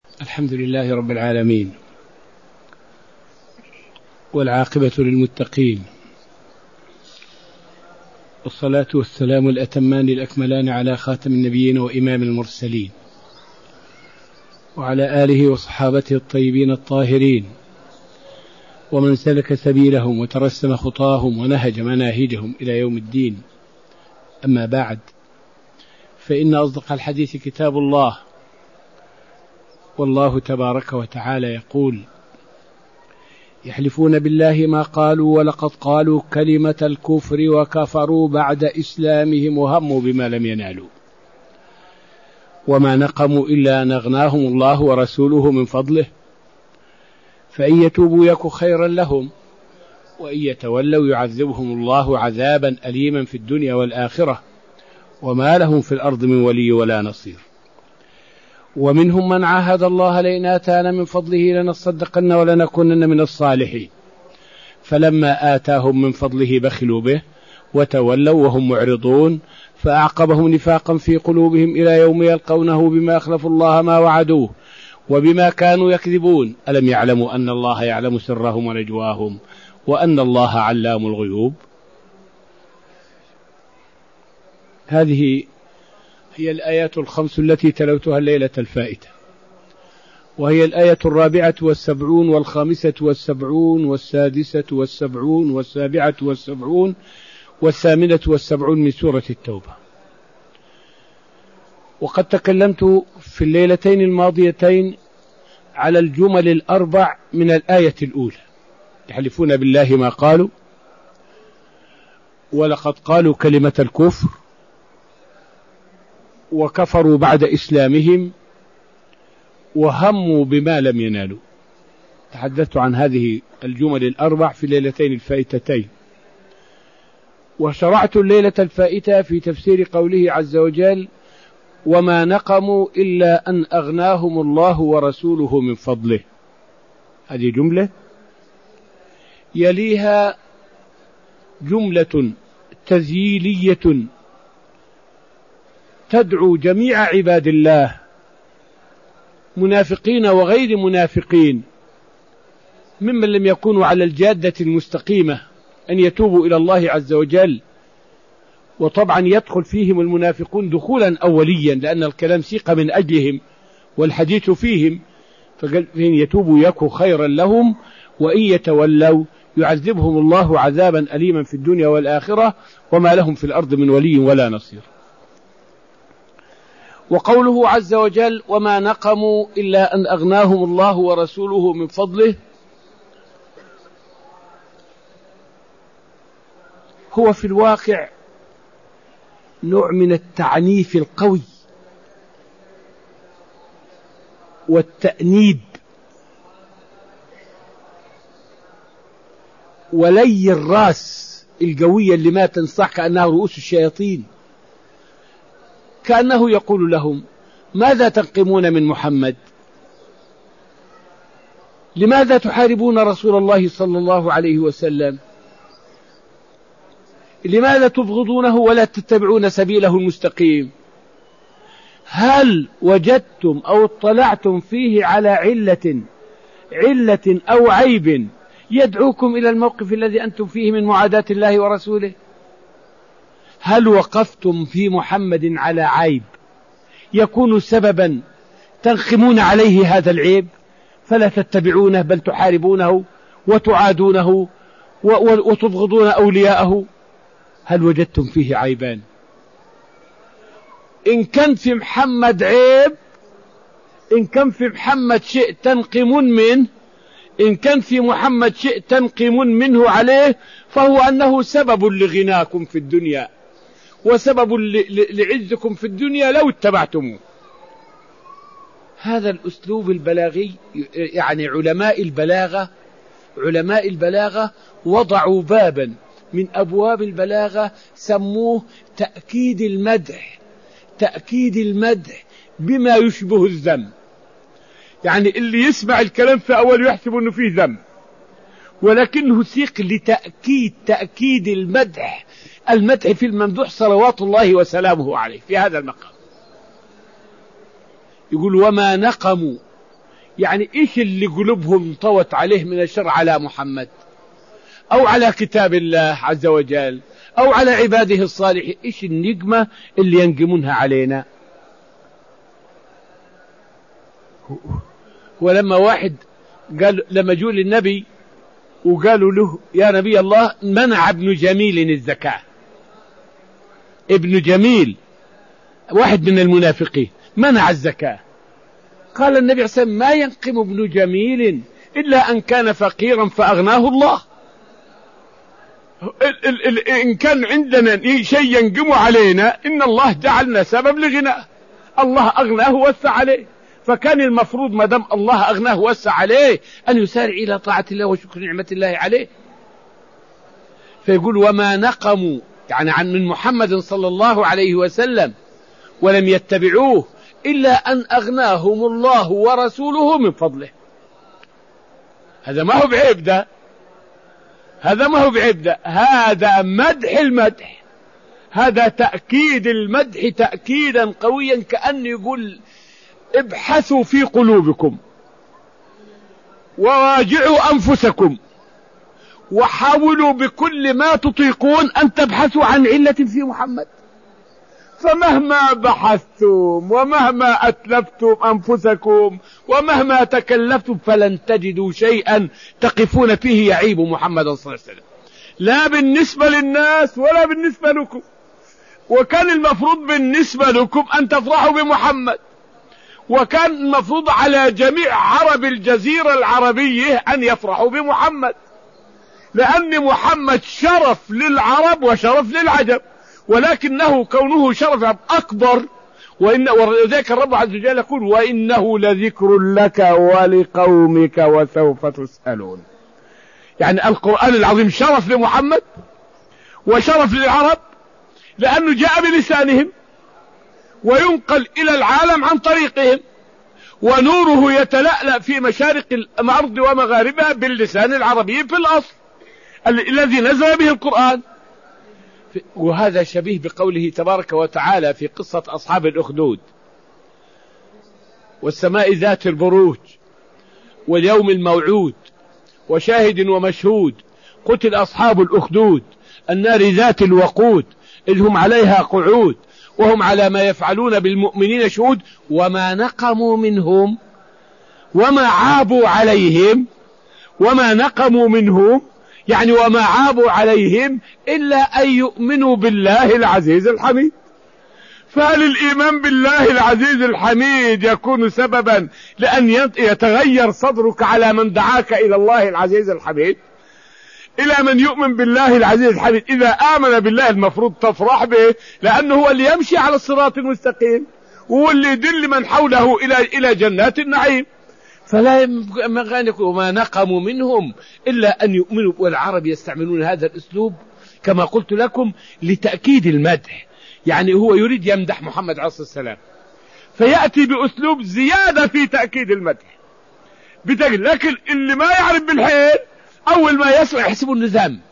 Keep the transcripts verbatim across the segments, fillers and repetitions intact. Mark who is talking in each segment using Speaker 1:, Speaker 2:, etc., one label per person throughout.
Speaker 1: الحمد لله رب العالمين، والعاقبة للمتقين، والصلاة والسلام الأتمان الأكملان على خاتم النبيين وإمام المرسلين، وعلى آله وصحابته الطيبين الطاهرين، ومن سلك سبيلهم وترسم خطاهم ونهج مناهجهم إلى يوم الدين. أما بعد، فإن أصدق الحديث كتاب الله، والله تبارك وتعالى يقول: يحلفون بالله ما قالوا ولقد قالوا كلمة الكفر وكفروا بعد إسلامهم وهموا بما لم ينالوا وما نقموا إلا أن أغناهم الله ورسوله من فضله فإن يتوبوا يك خيرا لهم وإن يتولوا يعذبهم الله عذابا أليما في الدنيا والآخرة وما لهم في الأرض من ولي ولا نصير. ومنهم من عاهد الله لئن آتانا من فضله لنصدقن ولنكونن من الصالحين، فلما آتاهم من فضله بخلوا به وتولوا وهم معرضون، فأعقبهم نفاقا في قلوبهم إلى يوم يلقونه بما أخلفوا الله ما وعدوه وبما كانوا يكذبون، ألم يعلموا أن الله يعلم سرهم ونجواهم وأن الله علام الغيوب. هذه هي الآيات الخمس التي تلوتها الليلة الفائتة، وهي الآية الرابعة والسبعون والخامسة والسبعون والسادسة والسبعون والسابعة والسبعون والثامنة والسبعون من سورة التوبة. وقد تكلمت في الليلتين الماضيتين على الجمل الأربع من الآية الأولى: يحلفون بالله ما قالوا ولقد قالوا كلمة الكفر وكفروا بعد إسلامهم وهموا بما لم ينالوا. تحدثت عن هذه الجمل الأربع في الليلتين الفائتتين، وشرعت الليلة الفائتة في تفسير قوله عز وجل: وما نقموا إلا أن أغناهم الله ورسوله من فضله. هذه جملة، يليها جملة تذييلية تدعو جميع عباد الله منافقين وغير منافقين ممن لم يكونوا على الجادة المستقيمة أن يتوبوا إلى الله عز وجل. وطبعا يدخل فيهم المنافقون دخولا أوليا لأن الكلام سيق من أجلهم والحديث فيهم، فقال فإن يتوبوا يك خيرا لهم وإن يتولوا يعذبهم الله عذابا أليما في الدنيا والآخرة وما لهم في الأرض من ولي ولا نصير. وقوله عز وجل: وما نقموا إلا أن أغناهم الله ورسوله من فضله، هو في الواقع نوع من التعنيف القوي والتأنيب ولي الراس القوية اللي ما تنصح كأنها رؤوس الشياطين، كأنه يقول لهم: ماذا تنقمون من محمد؟ لماذا تحاربون رسول الله صلى الله عليه وسلم؟ لماذا تبغضونه ولا تتبعون سبيله المستقيم؟ هل وجدتم أو اطلعتم فيه على علة علة أو عيب يدعوكم إلى الموقف الذي أنتم فيه من معاداة الله ورسوله؟ هل وقفتم في محمد على عيب يكون سببا تنخمون عليه هذا العيب فلا تتبعونه بل تحاربونه وتعادونه وتبغضون أولياءه؟ هل وجدتم فيه عيبان؟ إن كان في محمد عيب، إن كان في محمد شيء تنقمون منه، إن كان في محمد شيء تنقمون منه عليه، فهو أنه سبب لغناكم في الدنيا وسبب لعزكم في الدنيا لو اتبعتموه. هذا الأسلوب البلاغي، يعني علماء البلاغة علماء البلاغة وضعوا بابا من أبواب البلاغة سموه تأكيد المدح تأكيد المدح بما يشبه الذم. يعني اللي يسمع الكلام في أول يحسب أنه فيه ذم، ولكنه سيق لتأكيد تأكيد المدح المدح في الممدوح صلوات الله وسلامه عليه في هذا المقام. يقول: وما نقموا يعني إيش اللي قلوبهم طوت عليه من الشر على محمد أو على كتاب الله عز وجل أو على عباده الصالحين؟ إيش النقمة اللي ينقمونها علينا؟ ولما واحد قال، لما جوا للنبي وقالوا له يا نبي الله منع ابن جميل الزكاة، ابن جميل واحد من المنافقين منع الزكاة، قال النبي عليه الصلاة والسلام ما ينقم ابن جميل إلا أن كان فقيرا فأغناه الله. ال ال إن كان عندنا شيء ينقم علينا إن الله جعلنا سبب لغناه، الله أغناه ووسع عليه، فكان المفروض ما دام الله أغناه ووسع عليه أن يسارع إلى طاعة الله وشكر نعمة الله عليه. فيقول وما نقموا يعني عن من محمد صلى الله عليه وسلم ولم يتبعوه إلا أن أغناهم الله ورسوله من فضله. هذا ما هو بعيب، ده هذا ما هو بعيب، ده هذا مدح المدح، هذا تأكيد المدح تأكيدا قويا، كأن يقول ابحثوا في قلوبكم وراجعوا أنفسكم وحاولوا بكل ما تطيقون أن تبحثوا عن علة في محمد، فمهما بحثتم ومهما أتلفتم أنفسكم ومهما تكلفتم فلن تجدوا شيئا تقفون فيه يعيب محمد صلى الله عليه وسلم، لا بالنسبة للناس ولا بالنسبة لكم. وكان المفروض بالنسبة لكم أن تفرحوا بمحمد، وكان المفروض على جميع عرب الجزيرة العربية أن يفرحوا بمحمد، لأن محمد شرف للعرب وشرف للعجم، ولكنه كونه شرف أكبر، وإن وذلك الرب عز وجل يقول وإنه لذكر لك ولقومك وسوف تسألون. يعني القرآن العظيم شرف لمحمد وشرف للعرب لأنه جاء بلسانهم وينقل إلى العالم عن طريقهم، ونوره يتلألأ في مشارق الأرض ومغاربها باللسان العربي في الأصل الذي نزل به القرآن. وهذا شبيه بقوله تبارك وتعالى في قصة أصحاب الأخدود والسماء ذات البروج واليوم الموعود وشاهد ومشهود، قتل أصحاب الأخدود النار ذات الوقود إذ هم عليها قعود وهم على ما يفعلون بالمؤمنين شهود وما نقموا منهم وما عابوا عليهم وما نقموا منهم يعني وما عابوا عليهم إلا أن يؤمنوا بالله العزيز الحميد. فهل الإيمان بالله العزيز الحميد يكون سببا لأن يتغير صدرك على من دعاك إلى الله العزيز الحميد، إلى من يؤمن بالله العزيز الحميد؟ إذا آمن بالله المفروض تفرح به، لأنه هو اللي يمشي على الصراط المستقيم وهو اللي يدل من حوله إلى إلى جنات النعيم. فلا ينبغي وما نقموا منهم إلا أن يؤمنوا. والعرب يستعملون هذا الأسلوب كما قلت لكم لتأكيد المدح، يعني هو يريد يمدح محمد عليه الصلاة والسلام فيأتي بأسلوب زيادة في تأكيد المدح بتأكيد. لكن اللي ما يعرف بالحيل أول ما يسمع يحسب النظام،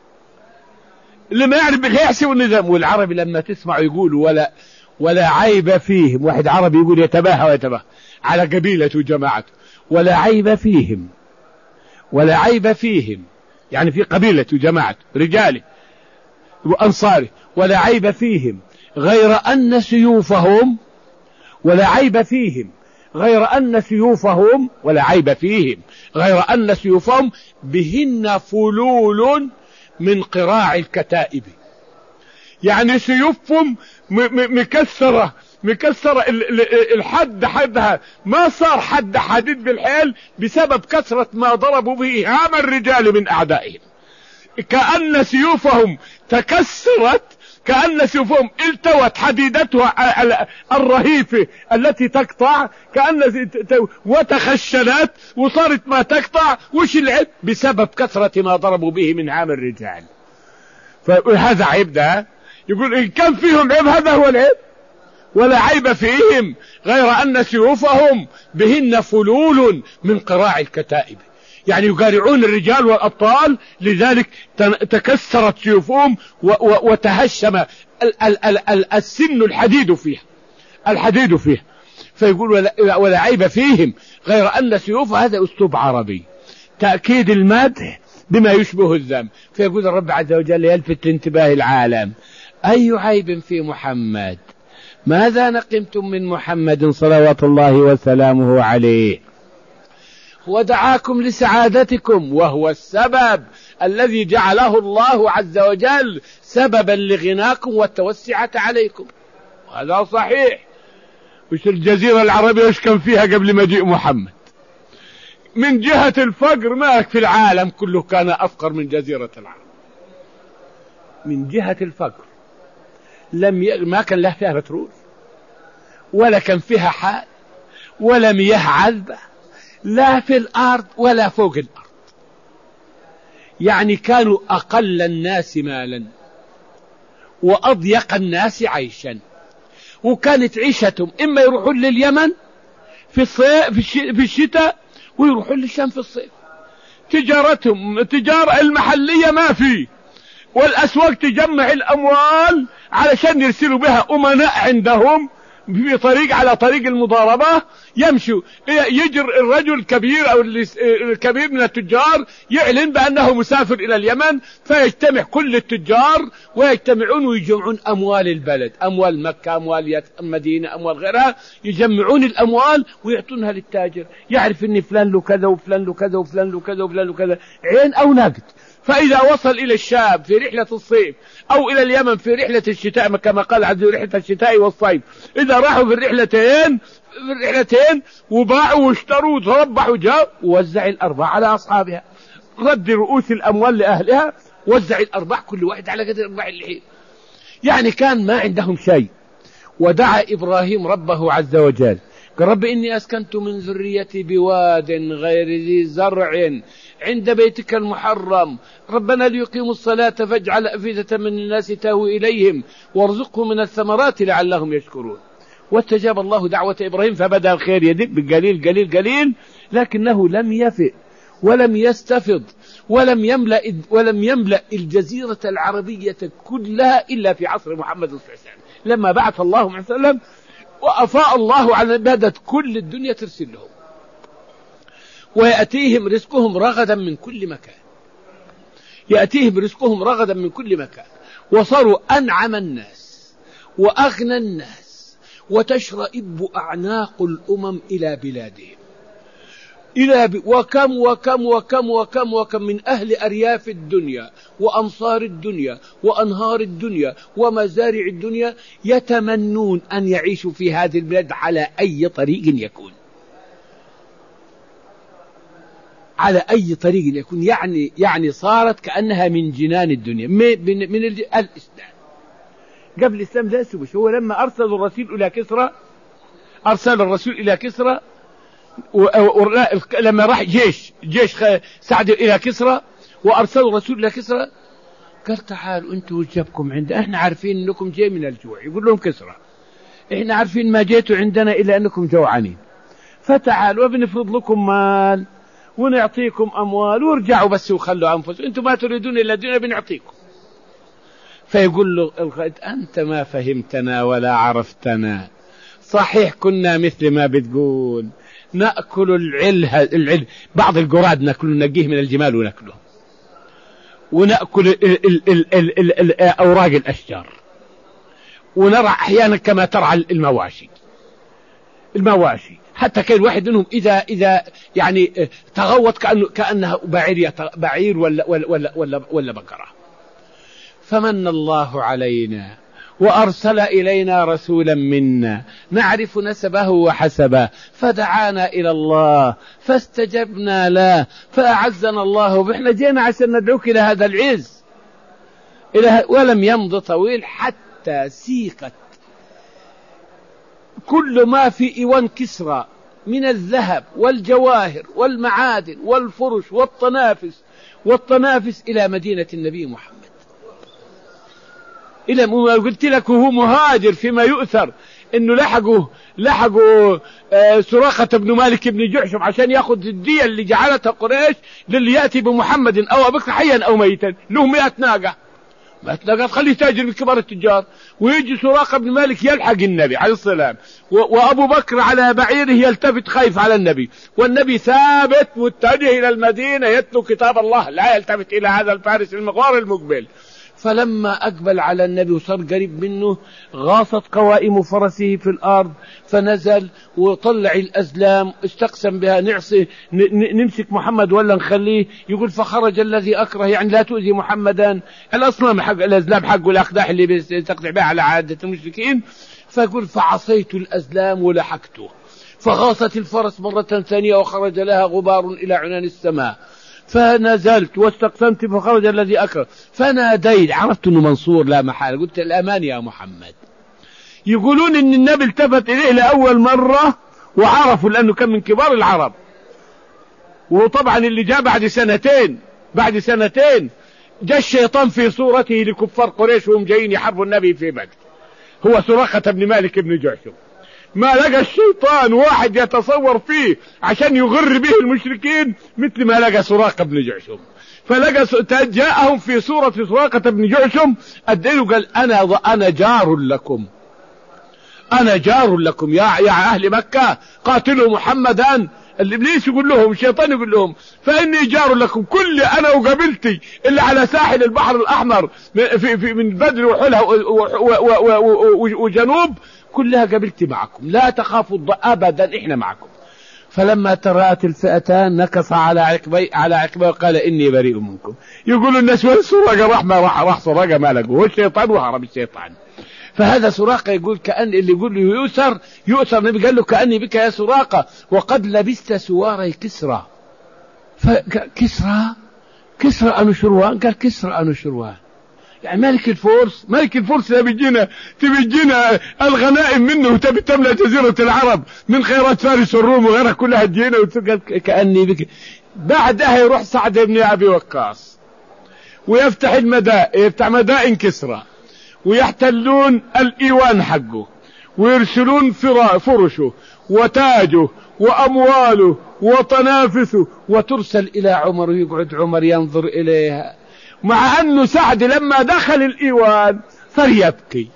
Speaker 1: اللي ما يعرف بالحيل يحسب النظام. والعربي لما تسمع يقولوا ولا ولا عيب فيهم، واحد عربي يقول يتباهى ويتباهى على قبيلته وجماعته، ولا عيب فيهم ولا عيب فيهم يعني في قبيلته وجماعته رجاله وأنصاره، ولا عيب فيهم غير أن سيوفهم ولا عيب فيهم غير أن سيوفهم ولا عيب فيهم غير أن سيوفهم بهن فلول من قراع الكتائب. يعني سيوفهم مكسرة مكسرة الحد حدها ما صار حد حديد بالحيل بسبب كثرة ما ضربوا به هام الرجال من أعدائهم، كأن سيوفهم تكسرت، كأن سيوفهم التوت حديدتها الرهيفة التي تقطع كأن وتخشنت وصارت ما تقطع. وش العيب؟ بسبب كثرة ما ضربوا به من هام الرجال. فهذا عيب. ده يقول إن كان فيهم عيب هذا هو العيب. ولا عيب فيهم غير أن سيوفهم بهن فلول من قراع الكتائب، يعني يقارعون الرجال والأبطال، لذلك تكسرت سيوفهم وتهشم السن الحديد فيها الحديد فيها فيقول ولا, ولا عيب فيهم، غير أن سيوف هذا أسلوب عربي تأكيد المدح بما يشبه الذم. فيقول الرب عز وجل يلفت انتباه العالم: أي عيب في محمد؟ ماذا نقمتم من محمد صلوات الله وسلامه عليه؟ هو دعاكم لسعادتكم، وهو السبب الذي جعله الله عز وجل سببا لغناكم والتوسعة عليكم. هذا صحيح. وش الجزيرة العربية وش كان فيها قبل مجيء محمد؟ من جهة الفقر ما في العالم كله كان أفقر من جزيرة العرب. من جهة الفقر لم ي... ما كان له فيها بترول، ولا كان فيها حال، ولا مياه عذبة، لا في الأرض ولا فوق الأرض. يعني كانوا أقل الناس مالا وأضيق الناس عيشا، وكانت عيشتهم إما يروحون لليمن في الصيف في الشتاء ويروحون للشام في الصيف. تجارتهم تجارة المحلية ما في، والأسواق تجمع الأموال علشان يرسلوا بها أمناء عندهم في طريق على طريق المضاربة، يمشوا يجر الرجل الكبير أو الكبير من التجار يعلن بأنه مسافر إلى اليمن، فيجتمع كل التجار ويجتمعون ويجمعون أموال البلد، أموال مكة، أموال المدينة، أموال غيرها، يجمعون الأموال ويعطونها للتاجر. يعرف أن فلان له كذا وفلان له كذا وفلان له كذا وفلان له كذا، عين أو نقد. فإذا وصل إلى الشام في رحلة الصيف أو إلى اليمن في رحلة الشتاء كما قال عز وجل رحلة الشتاء والصيف، إذا راحوا في الرحلتين في الرحلتين وباعوا واشتروا وتربحوا جاء ووزع الأرباح على أصحابها، رد رؤوس الأموال لأهلها، وزع الأرباح كل واحد على قدر أرباح اللحيم. يعني كان ما عندهم شيء. ودعا إبراهيم ربه عز وجل قال: رب إني أسكنت من ذريتي بواد غير ذي زرع عند بيتك المحرم ربنا ليقيموا الصلاة فاجعل أفئدة من الناس تهوي إليهم وارزقهم من الثمرات لعلهم يشكرون. واستجاب الله دعوة إبراهيم فبدأ الخير يدق بالقليل قليل قليل، لكنه لم يفئ ولم يستفض ولم يملأ ولم يملأ الجزيرة العربية كلها إلا في عصر محمد صلى الله عليه وسلم، لما بعث الله عليه وسلم وأفاء الله على عبادة كل الدنيا ترسل لهم، ويأتيهم رزقهم رغدا من كل مكان، يأتيهم رزقهم رغدا من كل مكان، وصاروا أنعم الناس وأغنى الناس، وتشرئب أعناق الأمم إلى بلادهم، إلى ب... وكم وكم وكم وكم وكم من أهل أرياف الدنيا وأمصار الدنيا وأنهار الدنيا ومزارع الدنيا يتمنون أن يعيشوا في هذه البلاد على أي طريق يكون، على أي طريق يكون. يعني يعني صارت كأنها من جنان الدنيا من, من الإسلام. قبل الإسلام لا يسوش. هو لما أرسل الرسول إلى كسرى أرسل الرسول إلى كسرى لما راح جيش جيش سعد إلى كسرى وأرسلوا الرسول إلى كسرى قال: تعالوا أنتوا وجبكم عند إحنا عارفين أنكم جاي من الجوع. يقول لهم كسرى: إحنا عارفين ما جيتوا عندنا إلا أنكم جوعانين، فتعالوا وبنفرض لكم مال ونعطيكم أموال وارجعوا بس وخلوا أنفسكم، أنتم ما تريدون إلا الدنيا بنعطيكم. فيقول له الغد: أنت ما فهمتنا ولا عرفتنا، صحيح كنا مثل ما بتقول نأكل العله العل بعض الجراد نأكل نجيه من الجمال ونأكله، ونأكل ال ال ال ال ال ال أوراق الأشجار، ونرى أحيانا كما ترعى المواشي المواشي حتى كان واحد منهم إذا إذا يعني تغوط كأنه كأنها بعير بعير ولا ولا ولا ولا, ولا بقرة. فمن الله علينا وأرسل إلينا رسولا منا نعرف نسبه وحسبه، فدعانا إلى الله فاستجبنا له فأعزنا الله بإحنا جينا عشان ندعوك إلى هذا العز إلى. ولم يمض طويل حتى سيقت كل ما في إيوان كسرى من الذهب والجواهر والمعادن والفرش والطنافس والطنافس إلى مدينة النبي محمد. إلى ما قلت لك هو مهاجر فيما يؤثر إنه لحقوا لحقوا آه سراقة بن مالك بن جعشم عشان يأخذ الدية اللي جعلتها قريش للي يأتي بمحمد أو بكر حيا أو ميتا، له مئة ناقة ما تلاقى تخليه تاجر من كبار التجار. ويجي سراقة بن مالك يلحق النبي عليه السلام، وأبو بكر على بعيره يلتفت خايف على النبي، والنبي ثابت متجه إلى المدينة يتلو كتاب الله لا يلتفت إلى هذا الفارس المغوار المقبل. فلما أقبل على النبي وصار قريب منه غاصت قوائم فرسه في الأرض، فنزل وطلع الأزلام استقسم بها نعصي نمسك محمد ولا نخليه. يقول فخرج الذي أكره، يعني لا تؤذي محمدا، الأصنام حق الأزلام حق والأقداح اللي بيستقطع بها على عادة المشركين. فيقول فعصيت الأزلام ولحقته، فغاصت الفرس مرة ثانية وخرج لها غبار إلى عنان السماء، فنزلت واستقسمت فخرج الذي أكره، فناديت عرفت أنه منصور لا محال، قلت الأمان يا محمد. يقولون أن النبي التفت إليه لأول مرة وعرفوا لأنه كان من كبار العرب. وطبعا اللي جاء بعد سنتين بعد سنتين جاء الشيطان في صورته لكفار قريش وهم جايين يحاربوا النبي في بدر، هو سراقة بن مالك بن جعشم. ما لقى الشيطان واحد يتصور فيه عشان يغر به المشركين مثل ما لقى سراقة بن جعشم. فلقى جاءهم في صورة سراقة بن جعشم أدينه قال أنا أنا جار لكم، أنا جار لكم يا يا أهل مكة قاتلوا محمدا. الإبليس يقول لهم الشيطان يقول لهم فإني جار لكم، كل أنا وقبلتي اللي على ساحل البحر الأحمر في في من بدر وحلها وجنوب كلها قبلتي معكم، لا تخافوا أبدا إحنا معكم. فلما ترأت الفئتان نكص على عقبي على عقبه وقال إني بريء منكم. يقول الناس وين سراقة؟ راح ما راح راح سراقة ما لقوه، الشيطان وهرب الشيطان. فهذا سراقة يقول كأن اللي يقول له يؤسر يؤسر النبي قال له كأني بك يا سراقة وقد لبست سواري كسرى. فكسرى كسرى أنوشروان، قال كسرى أنوشروان يعني ملك الفرس، ملك الفرس تبي تجينا تبي تجينا الغنائم منه وتبي تملأ جزيرة العرب من خيرات فارس والروم وغيرها كلها تجينا، وتقول كأني بك. بعدها يروح سعد بن أبي وقاص ويفتح المدائن، يفتح مدائن كسرى ويحتلون الإيوان حقه ويرسلون فرشه وتاجه وأمواله وطنافسه، وترسل إلى عمر ويقعد عمر ينظر إليها، مع أنه سعد لما دخل الإيوان صار يبكي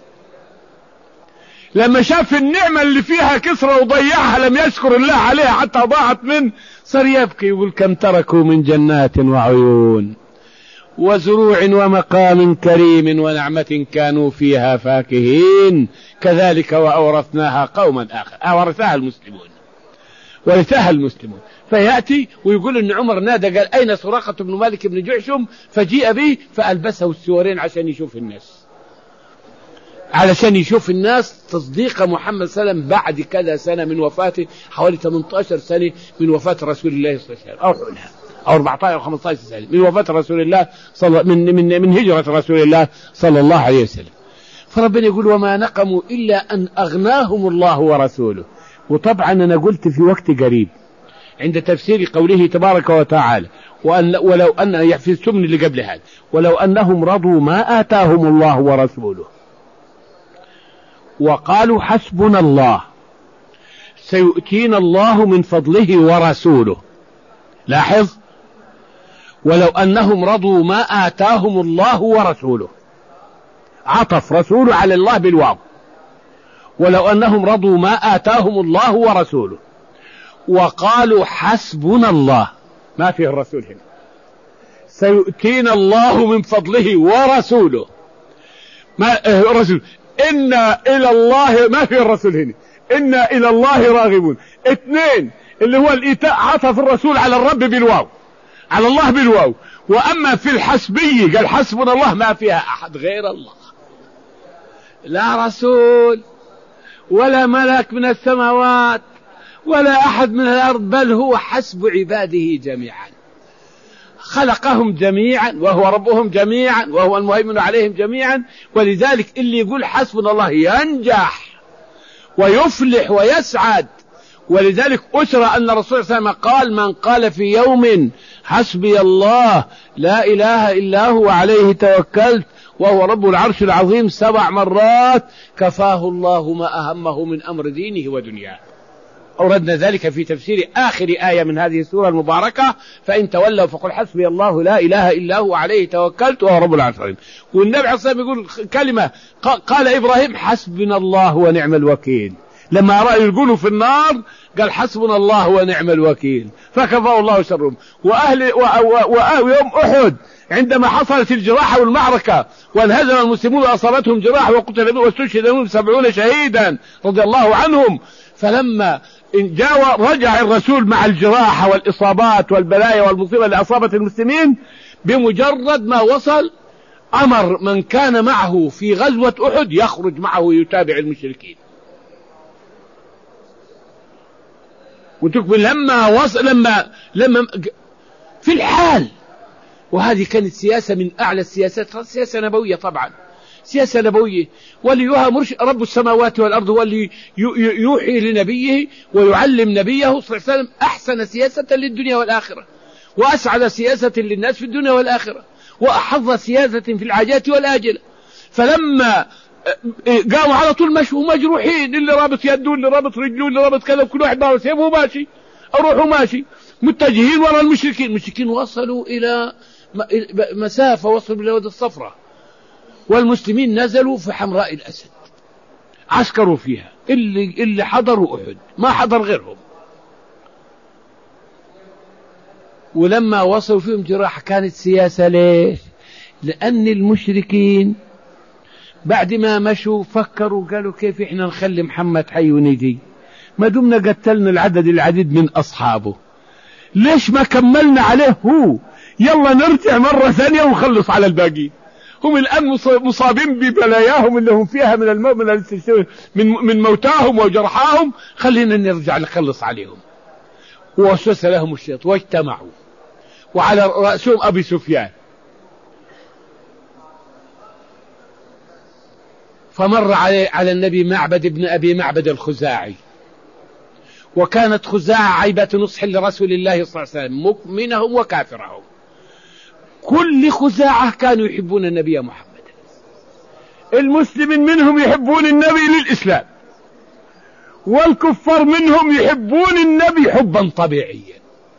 Speaker 1: لما شاف النعمة اللي فيها كسرى وضيعها لم يشكر الله عليها حتى ضاعت منه، صار يبكي يقول كم تركوا من جنات وعيون وزروع ومقام كريم ونعمة كانوا فيها فاكهين كذلك وأورثناها قوما آخر. أورثها المسلمون ورثها المسلمون. فيأتي ويقول إن عمر نادى قال أين سراقة بن مالك بن جعشم؟ فجيء به فألبسه السوارين عشان يشوف الناس، علشان يشوف الناس تصديق محمد صلى الله عليه وسلم بعد كذا سنة من وفاته، حوالي ثمانية عشر سنة من وفاة رسول الله صلى الله عليه وسلم، أو حولها أو أربعة عشر أو خمسة عشر سنة من وفاة رسول الله صلى من من من هجرة رسول الله صلى الله عليه وسلم. فربنا يقول وما نقموا إلا أن أغناهم الله ورسوله. وطبعا أنا قلت في وقت قريب عند تفسير قوله تبارك وتعالى وأن ولو أن في السمن اللي قبل هذا ولو أنهم رضوا ما آتاهم الله ورسوله وقالوا حسبنا الله سيؤتينا الله من فضله ورسوله. لاحظ ولو أنهم رضوا ما آتاهم الله ورسوله، عطف رسوله على الله بالواو، ولو أنهم رضوا ما آتاهم الله ورسوله وقالوا حسبنا الله، ما فيه الرسول هنا، سيؤتينا الله من فضله ورسوله، ما رسول إنا إلى الله، ما فيه الرسول هنا، إنا إلى الله راغبون. اثنين اللي هو الإيتاء، عطف الرسول على الرب بالواو، على الله بالواو. وأما في الحسبية قال حسبنا الله، ما فيها أحد غير الله، لا رسول ولا ملك من السماوات ولا أحد من الأرض، بل هو حسب عباده جميعا، خلقهم جميعا وهو ربهم جميعا وهو المهيمن عليهم جميعا. ولذلك اللي يقول حسبنا الله ينجح ويفلح ويسعد. ولذلك أسرى أن الرسول صلى الله عليه وسلم قال من قال في يوم حسبي الله لا إله إلا هو عليه توكلت وهو رب العرش العظيم سبع مرات كفاه الله ما أهمه من أمر دينه ودنياه. أوردنا ذلك في تفسير آخر آية من هذه السورة المباركة: فإن تولوا فقل حسبي الله لا إله إلا هو عليه توكلت وهو رب العرش العظيم. والنبي عليه الصلاة والسلام يقول كلمة قال إبراهيم: حسبنا الله ونعم الوكيل. لما رأوا يقولوا في النار قال: حسبنا الله ونعم الوكيل، فكفاه الله شرهم. وأهل ويوم أحد عندما حصلت الجراحة والمعركة وانهزم المسلمون وأصابتهم جراحة وقتل واستشهد منهم سبعون شهيدا رضي الله عنهم، فلما جاء رجع الرسول مع الجراحة والإصابات والبلايا والمصيبة اللي أصابت المسلمين، بمجرد ما وصل أمر من كان معه في غزوة أحد يخرج معه ويتابع المشركين. وتكمل لما وصل لما لما في الحال. وهذه كانت سياسة من أعلى السياسات، سياسة نبوية طبعا، سياسة نبوية. وليها مرشد رب السماوات والأرض، واللي يوحي لنبيه ويعلم نبيه صلى الله عليه وسلم أحسن سياسة للدنيا والآخرة، وأسعد سياسة للناس في الدنيا والآخرة، وأحظ سياسة في العاجات والآجلة. فلما قاموا على طول مشوا مجروحين، اللي رابط يده اللي رابط رجله اللي رابط كذا، كل واحد معه سيفه ماشي أروحوا ماشي متجهين وراء المشركين. المشركين وصلوا إلى مسافة، وصلوا إلى وادي الصفرة، والمسلمين نزلوا في حمراء الأسد عسكروا فيها. اللي, اللي حضروا أحد ما حضر غيرهم. ولما وصلوا فيهم جراحة كانت سياسة. ليش؟ لأن المشركين بعد ما مشوا فكروا قالوا: كيف إحنا نخلي محمد حي ونجي؟ ما دمنا قتلنا العدد العديد من أصحابه، ليش ما كملنا عليه هو؟ يلا نرجع مرة ثانية ونخلص على الباقي. هم الآن مصابين ببلاياهم اللي هم فيها من المو... من من من موتاهم وجرحاهم، خلينا نرجع نخلص عليهم. ووسوس لهم الشيطان واجتمعوا، وعلى رأسهم أبي سفيان. فمر على على النبي معبد ابن أبي معبد الخزاعي، وكانت خزاعة عيبة نصح لرسول الله صلى الله عليه وسلم، مؤمنهم وكافرهم. كل خزاعة كانوا يحبون النبي محمد. المسلمين منهم يحبون النبي للإسلام، والكفار منهم يحبون النبي حبا طبيعيا.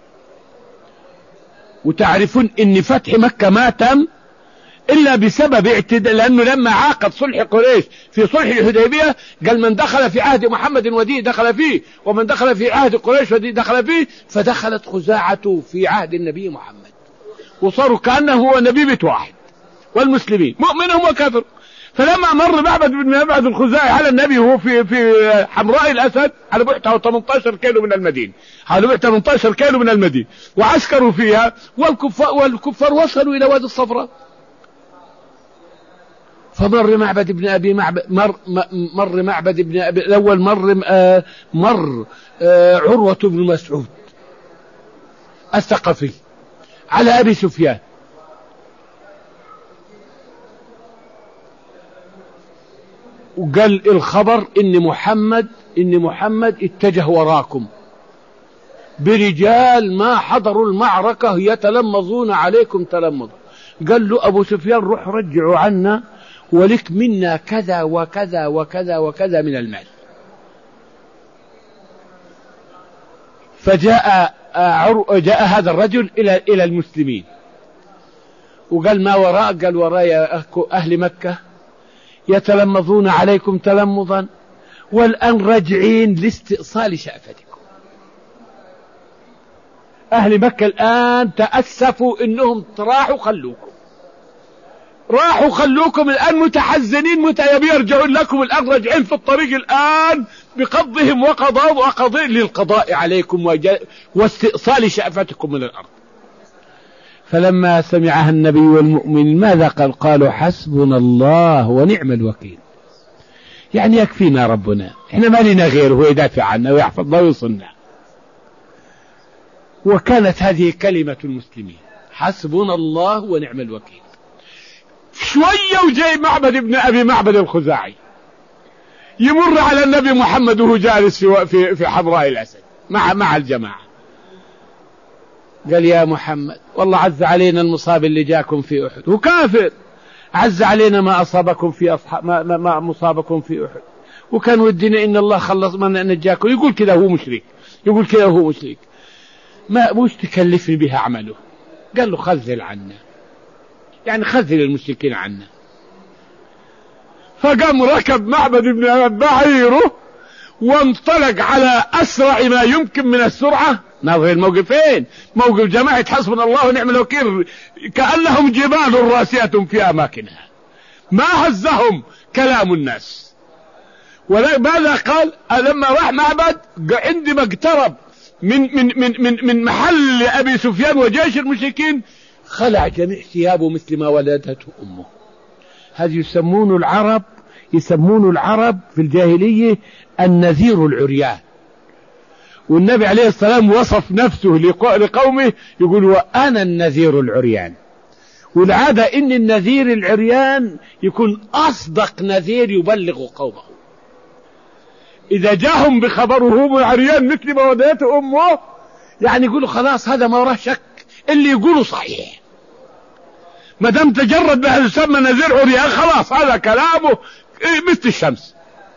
Speaker 1: وتعرفون ان فتح مكة ما تم إلا بسبب اعتداء، لأنه لما عاقد صلح قريش في صلح الحديبية قال: من دخل في عهد محمد ودي دخل فيه، ومن دخل في عهد قريش ودي دخل فيه. فدخلت خزاعة في عهد النبي محمد، وصاروا كأنه هو نبي بيت واحد، والمسلمين مؤمنهم وكافر. فلما مر معبد بن معبد الخزاعي على النبي وهو في في حمراء الأسد على بعد ثمانية عشر كيلو من المدينة، على بعد ثمانية عشر كيلو من المدينة، وعسكروا فيها، والكفار, والكفار وصلوا إلى وادي الصفراء. فمر معبد ابن أبي معبد مر, مر معبد ابن أبي الأول مر آه مر آه عروة بن مسعود الثقفي على أبي سفيان، وقال الخبر إن محمد إن محمد اتجه وراكم برجال ما حضروا المعركة يتلمظون عليكم تلمظ. قال له أبو سفيان: روح رجعوا عنا ولك منا كذا وكذا وكذا وكذا من المال. فجاء جاء هذا الرجل إلى إلى المسلمين وقال: ما وراء؟ قال: وراء أهل مكة يتلمظون عليكم تلمظا، والآن راجعين لاستئصال شأفتكم. أهل مكة الآن تأسفوا إنهم راحوا خلوكم راحوا خلوكم الآن متحزنين متى يبي يرجعون لكم، الآن راجعين في الطريق الآن بقضهم وقضاء وقضاء للقضاء عليكم واستئصال شأفتكم من الأرض. فلما سمعها النبي والمؤمن ماذا قال؟ قالوا: حسبنا الله ونعم الوكيل. يعني يكفينا ربنا، احنا ما لنا غيره، هو يدافع عنا ويحفظنا ويصلنا. وكانت هذه كلمة المسلمين: حسبنا الله ونعم الوكيل. شوية وجاي معبد ابن أبي معبد الخزاعي يمر على النبي محمد وهو جالس في في حمراء الأسد مع مع الجماعة. قال: يا محمد، والله عز علينا المصاب اللي جاكم في أحد، وكافر. عز علينا ما أصابكم في أصحاب ما, ما, ما مصابكم في أحد، وكان ودنا إن الله خلص من نجاكم، يقول كذا هو مشرك، يقول كذا هو مشرك، ما مش تكلفني بها أعمله. قال له خذل عنا، يعني خذل المشركين عنا. فقام ركب معبد بن بعيره وانطلق على أسرع ما يمكن من السرعة. ناظر الموقفين، موقف جماعة حسبنا الله ونعم الوكيل كأنهم جبال راسية في أماكنها، ما هزهم كلام الناس. وماذا قال لما راح معبد؟ عندما اقترب من من من من, من محل أبي سفيان وجيش المشركين خلع جميع ثيابه مثل ما ولدته أمه. هذه يسمون العرب يسمون العرب في الجاهلية النذير العريان. والنبي عليه السلام وصف نفسه لقومه يقول وأنا النذير العريان. والعادة إن النذير العريان يكون أصدق نذير يبلغ قومه. إذا جاهم بخبره عريان مثل ما ولدته أمه يعني يقولوا خلاص هذا ما وراه شك، اللي يقوله صحيح، ما دام تجرد بهذا يسمى نذير عريان خلاص هذا كلامه مثل الشمس.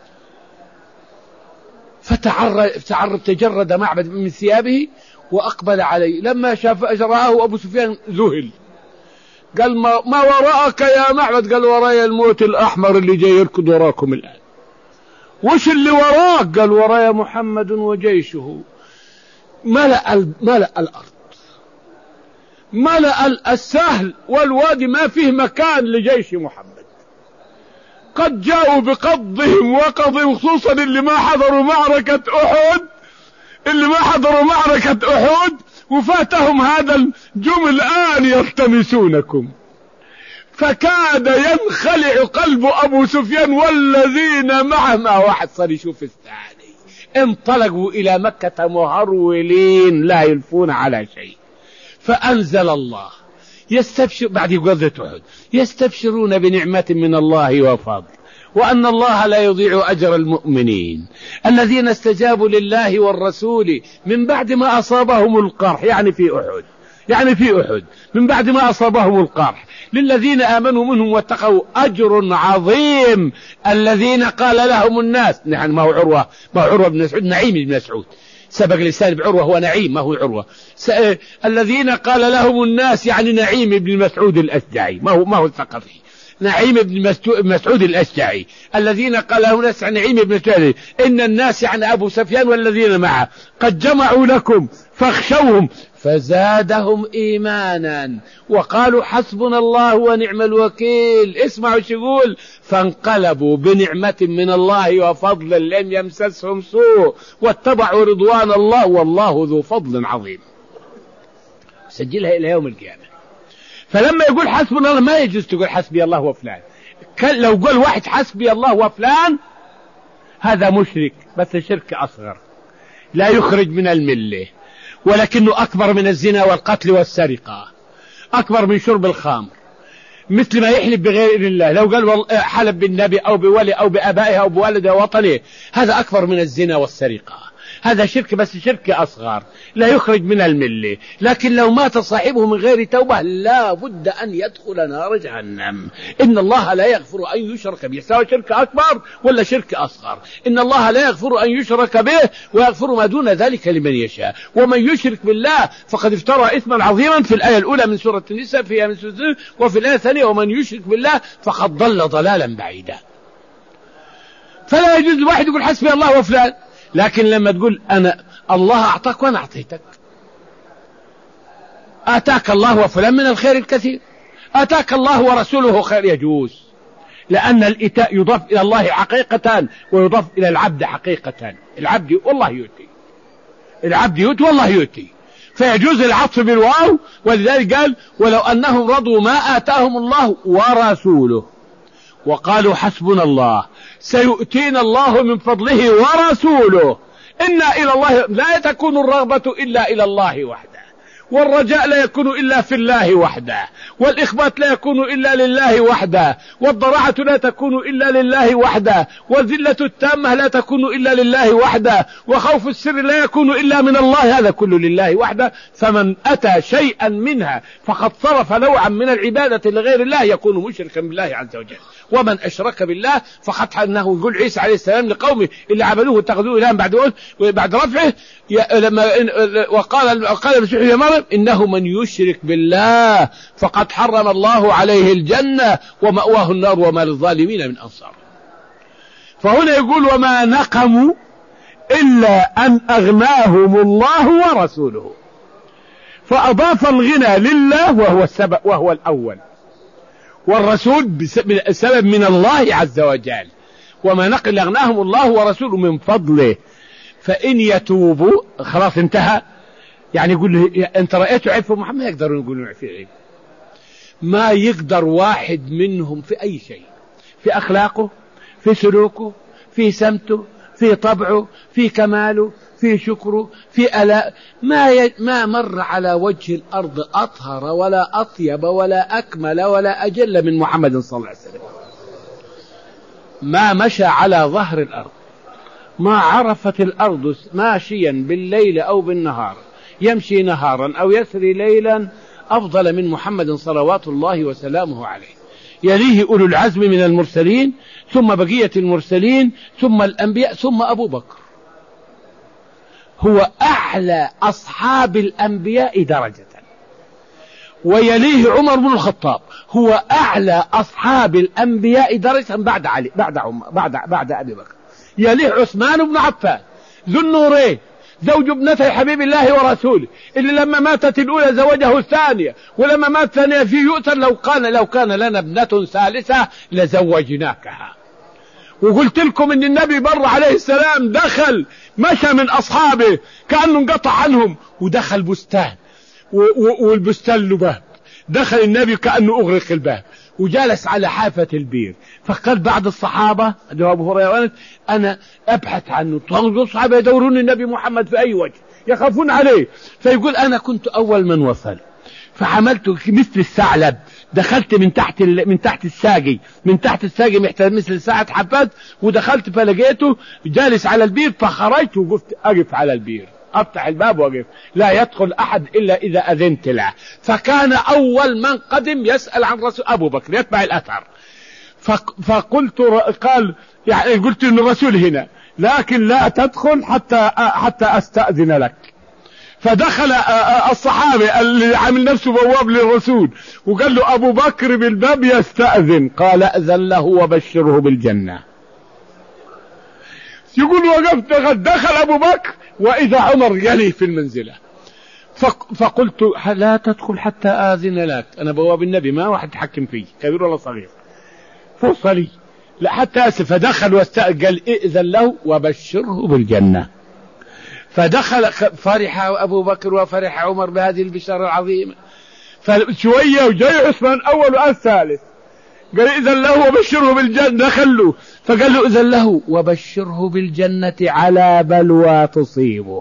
Speaker 1: فتعرض تعرض تجرد معبد من ثيابه وأقبل عليه. لما شاف أجراه أبو سفيان ذهل، قال ما, ما وراءك يا معبد؟ قال وراي الموت الأحمر اللي جاي يركض وراكم الآن. وش اللي وراك؟ قال وراي محمد وجيشه. ملأ, ملأ الأرض، ملأ السهل والوادي، ما فيه مكان لجيش محمد. قد جاءوا بقضهم وقضهم، خصوصا اللي ما حضروا معركة أحد، اللي ما حضروا معركة أحد وفاتهم هذا الجمل الآن يلتمسونكم. فكاد ينخلع قلب أبو سفيان والذين معه. ما واحد صار يشوف الثاني. انطلقوا إلى مكة مهرولين لا يلفون على شيء. فأنزل الله يستبشر بعد غزوة أحد يستبشرون بنعمة من الله وفضل، وأن الله لا يضيع أجر المؤمنين الذين استجابوا لله والرسول من بعد ما أصابهم القرح، يعني في أحد يعني في أحد من بعد ما أصابهم القرح. للذين آمنوا منهم واتقوا أجر عظيم. الذين قال لهم الناس، نحن ما هو عروة ما هو عروة بن مسعود، نعيم بن مسعود، سبق لسان بعروة هو نعيم ما هو عروة. الذين قال لهم الناس يعني نعيم بن مسعود الأشجعي، ما هو ما هو الثقفي، نعيم بن مسعود الأشجعي. الذين قال لهم الناس عن نعيم بن مسعود إن الناس عن أبو سفيان والذين معه قد جمعوا لكم فاخشوهم فزادهم إيمانا وقالوا حسبنا الله ونعم الوكيل. اسمعوا شو يقول: فانقلبوا بنعمة من الله وفضل لم يمسسهم سوء واتبعوا رضوان الله والله ذو فضل عظيم. سجلها إلى يوم القيامة. فلما يقول حسبنا الله ما يجوز تقول حسبي الله وفلان. لو قال واحد حسبي الله وفلان هذا مشرك، بس شرك أصغر لا يخرج من الملة، ولكنه أكبر من الزنا والقتل والسرقة، أكبر من شرب الخمر، مثل ما يحلف بغير الله. لو قال حلف بالنبي أو بولي أو بأبائه أو بوالده وطنه هذا أكبر من الزنا والسرقة، هذا شرك بس شرك أصغر لا يخرج من الملة. لكن لو مات صاحبه من غير توبة لا بد أن يدخل نار جهنم. إن الله لا يغفر أن يشرك به، سواء شرك أكبر ولا شرك أصغر. إن الله لا يغفر أن يشرك به ويغفر ما دون ذلك لمن يشاء. ومن يشرك بالله فقد افترى إثما عظيما في الآية الأولى من سورة النساء فيها من سورة، وفي الآية الثانية ومن يشرك بالله فقد ضل ضلالا بعيدا. فلا يجوز الواحد يقول حسبي الله وفلان. لكن لما تقول أنا الله أعطاك وأنا أعطيتك، آتاك الله وفلان من الخير الكثير، آتاك الله ورسوله خير، يجوز، لأن الإيتاء يضاف إلى الله حقيقة ويضاف إلى العبد حقيقة. العبد والله يؤتي، العبد يؤتي والله يؤتي، فيجوز العطف بالواو. ولذلك قال ولو أنهم رضوا ما آتاهم الله ورسوله وقالوا حسبنا الله سيؤتينا الله من فضله ورسوله إنا إلى الله. لا تكون الرغبة إلا إلى الله وحده، والرجاء لا يكون إلا في الله وحده، والإخبات لا يكون إلا لله وحده، والضراعة لا تكون إلا لله وحده، والذلة التامة لا تكون إلا لله وحده، وخوف السر لا يكون إلا من الله، هذا كله لله وحده. فمن أتى شيئا منها فقد صرف نوعا من العبادة لغير الله يكون مشركا بالله عز وجل. ومن أشرك بالله فقد أنه يقول عيسى عليه السلام لقومه اللي عبدوه اتخذوه إلها بعد بعد رفعه لما وقال قال المسيح يا مريم إنه من يشرك بالله فقد حرم الله عليه الجنة ومأواه النار وما للظالمين من أنصار. فهنا يقول وما نقموا إلا أن أغناهم الله ورسوله، فأضاف الغنى لله وهو السبب وهو الأول، والرسول بسبب من الله عز وجل. وما نقل أغناهم الله ورسوله من فضله، فإن يتوبوا خلاص انتهى. يعني يقول له أنت رأيته عيب في محمد، ما يقدرون يقولون في عيب، ما يقدر واحد منهم في أي شيء، في أخلاقه، في سلوكه، في سمته، في طبعه، في كماله، في شكره، في ألاء، ما ي... ما مر على وجه الأرض أطهر ولا أطيب ولا أكمل ولا أجل من محمد صلى الله عليه وسلم. ما مشى على ظهر الأرض، ما عرفت الأرض ماشيا بالليل أو بالنهار، يمشي نهارا أو يسري ليلا أفضل من محمد صلوات الله وسلامه عليه. يليه أولو العزم من المرسلين، ثم بقية المرسلين، ثم الأنبياء، ثم أبو بكر. هو أعلى أصحاب الأنبياء درجة، ويليه عمر بن الخطاب، هو أعلى أصحاب الأنبياء درجة بعد علي بعد عمر بعد بعد أبي بكر. يليه عثمان بن عفان ذو النورين زوج ابنتي حبيب الله ورسوله، اللي لما ماتت الأولى زوجه الثانية، ولما مات الثانية في يؤثر لو كان لو كان لنا ابنة ثالثة لزوجناكها. وقلت لكم ان النبي بر عليه السلام دخل مشى من أصحابه كأنه انقطع عنهم ودخل بستان، والبستان له باب، دخل النبي كأنه أغرق الباب وجالس على حافة البير. فقال بعض الصحابة أبو هريرة أنا أبحث عنه، الصحابة يدورون النبي محمد في أي وجه، يخافون عليه. فيقول أنا كنت أول من وصل، فحملت مثل الثعلب، دخلت من تحت من تحت الساقي من تحت الساقي محتاج مثل ساعة حبات، ودخلت فلقيته جالس على البير، فخرجت وقفت أقف على البير، أفتح الباب وأقف، لا يدخل أحد إلا إذا أذنت له. فكان أول من قدم يسأل عن رسول أبو بكر يتبع الأثر. فقلت قال يعني قلت إن الرسول هنا، لكن لا تدخل حتى حتى أستأذن لك. فدخل الصحابي اللي عامل نفسه بواب للرسول وقال له أبو بكر بالباب يستأذن، قال أذن له وبشره بالجنة. يقول وقفت دخل أبو بكر وإذا عمر يلي في المنزلة، فقلت لا تدخل حتى آذن لك، أنا بواب النبي ما واحد يتحكم فيه كبير ولا صغير، فرصة لي لا حتى أسف. فدخل واستأذن قال إذن له وبشره بالجنة. فدخل فرح أبو بكر وفرح عمر بهذه البشارة العظيمة. فشوية وجاي عثمان أول والثالث قال إذن له وبشره بالجنة، دخلوا فقال له إذن له وبشره بالجنة على بلوى تصيبه.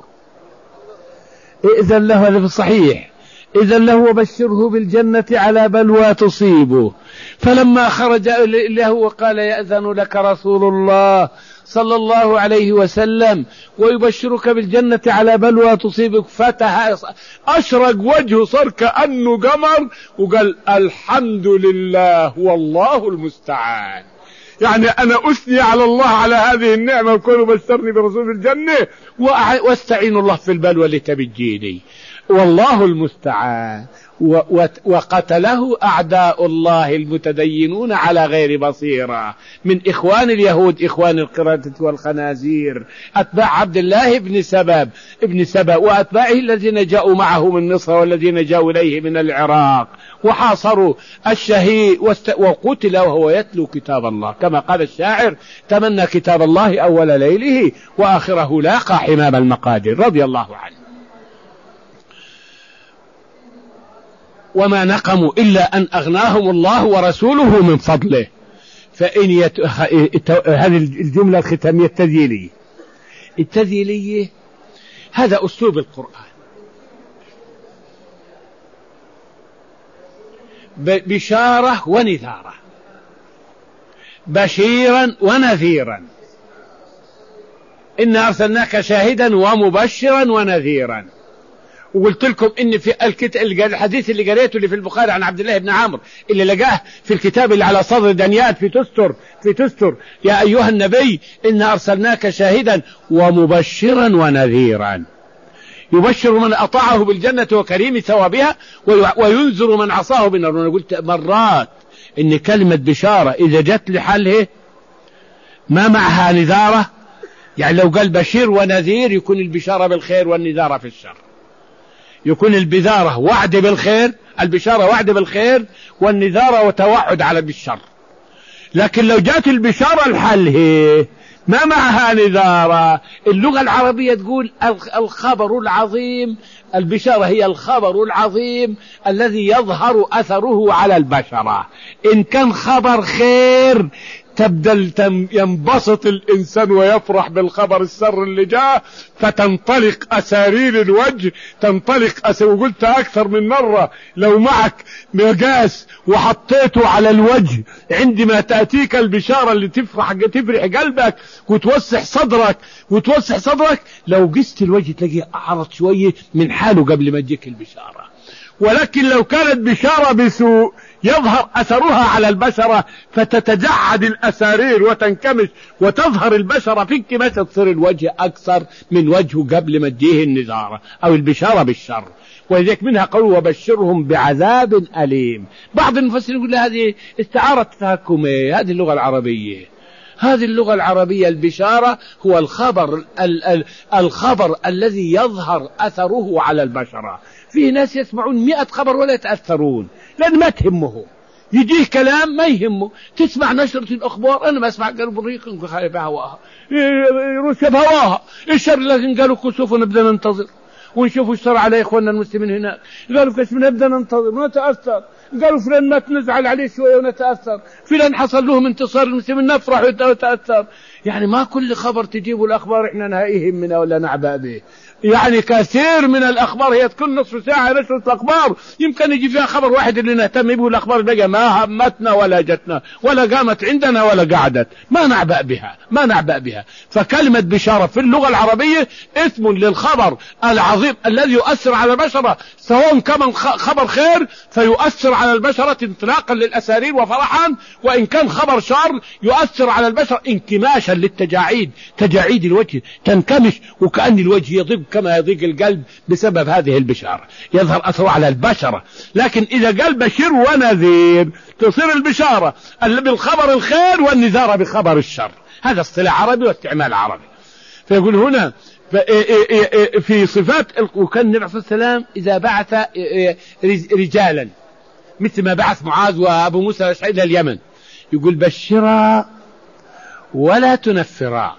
Speaker 1: إذن له، هذا في الصحيح، إذن له وبشره بالجنة على بلوى تصيبه. فلما خرج له وقال يأذن لك رسول الله صلى الله عليه وسلم ويبشرك بالجنة على بلوى تصيبك، فتح أشرق وجهه صار كأنه قمر وقال الحمد لله والله المستعان. يعني أنا أثني على الله على هذه النعمة وكونوا بشرني برسول الجنة، واستعين الله في البلوى اللي تبجيني، والله المستعان. وقتله أعداء الله المتدينون على غير بصيرة من إخوان اليهود إخوان القردة والخنازير، أتباع عبد الله بن سبب ابن سبأ وأتباعه الذين جاءوا معه من مصر والذين جاءوا إليه من العراق، وحاصروا الشهيد وقتل وهو يتلو كتاب الله، كما قال الشاعر تمنى كتاب الله أول ليله وآخره لاقى حمام المقادير رضي الله عنه. وما نقموا إلا أن أغناهم الله ورسوله من فضله. فإن يت... هذه الجملة الختامية التذييلية التذييلية هذا أسلوب القرآن، بشارة ونذارة، بشيرا ونذيرا، إنا أرسلناك شاهدا ومبشرا ونذيرا. وقلت لكم إن في الكتاب الحديث اللي قريته اللي في البخاري عن عبد الله بن عمرو اللي لقاه في الكتاب اللي على صدر دانيال في تستر في تستر يا أيها النبي إنا أرسلناك شاهدا ومبشرا ونذيرا، يبشر من أطاعه بالجنة وكريم ثوابها وينذر من عصاه بالنار. وأنا قلت مرات إن كلمة بشارة إذا جت لحاله ما معها نذارة، يعني لو قال بشير ونذير يكون البشارة بالخير والنذارة في الشر، يكون البذارة وعد بالخير، البشارة وعد بالخير والنذارة وتوعد على بالشر. لكن لو جات البشارة لحاله ما معها نذارة. اللغة العربية تقول الخبر العظيم، البشارة هي الخبر العظيم الذي يظهر أثره على البشرة. إن كان خبر خير تبدل ينبسط الإنسان ويفرح بالخبر السر اللي جاء، فتنطلق أسارير الوجه، تنطلق أسارير. وقلت أكثر من مرة لو معك مقاس وحطيته على الوجه عندما تأتيك البشارة اللي تفرح تفرح قلبك وتوسع صدرك وتوسع صدرك، لو قست الوجه تلاقيه أعرض شوية من حاله قبل ما تجيك البشارة. ولكن لو كانت بشارة بسوء يظهر أثرها على البشرة فتتجعد الأسارير وتنكمش وتظهر البشرة في انكماش، تصير الوجه أكثر من وجهه قبل ما تجيه النذارة أو البشارة بالشر. ولذلك منها قالوا وبشرهم بعذاب أليم. بعض المفسرين يقول هذه استعارة تهكمية، هذه اللغة العربية، هذه اللغة العربية. البشارة هو الخبر ال ال الخبر الذي يظهر أثره على البشرة. في ناس يسمعون مئة خبر ولا يتأثرون لأن ما تهمه، يجيه كلام ما يهمه. تسمع نشرة الأخبار، أنا ما أسمع قالوا بريق خايف هواها روسيا بهواها الشر، لكن قالوا كسوف ونبدأ ننتظر ونشوف ايش صار على إخواننا المسلمين هناك. قالوا كيف نبدأ ننتظر ونتأثر. قالوا فلان مات نزعل عليه شوية ونتأثر، فلان حصل لهم انتصار المسلمين نفرح ونتأثر. يعني ما كل خبر تجيبوا الأخبار إحنا نهائيهم منها ولا نعبأ به. يعني كثير من الأخبار هي تكون نصف ساعة نشرة الأخبار يمكن يجي فيها خبر واحد اللي نهتم به، الأخبار بقى ما همتنا ولا جتنا ولا قامت عندنا ولا قعدت، ما نعبأ بها ما نعبأ بها. فكلمة بشارة في اللغة العربية اسم للخبر العظيم الذي يؤثر على البشرة، سواء كان خبر خير فيؤثر على البشرة انطلاقا للأسارير وفرحا، وإن كان خبر شر يؤثر على البشر انكماشا للتجاعيد، تجاعيد الوجه تنكمش وكأن الوجه يضيق كما يضيق القلب بسبب هذه البشارة، يظهر أثره على البشرة. لكن إذا قال بشير ونذير تصير البشارة بالخبر الخير والنذارة بخبر الشر. هذا اصطلاح عربي واستعمال عربي. فيقول هنا في صفات، وكان النبي صلى الله عليه وسلم إذا بعث رجالا مثل ما بعث معاذ وأبو موسى الأشعري إلى اليمن يقول بشرا ولا تنفرا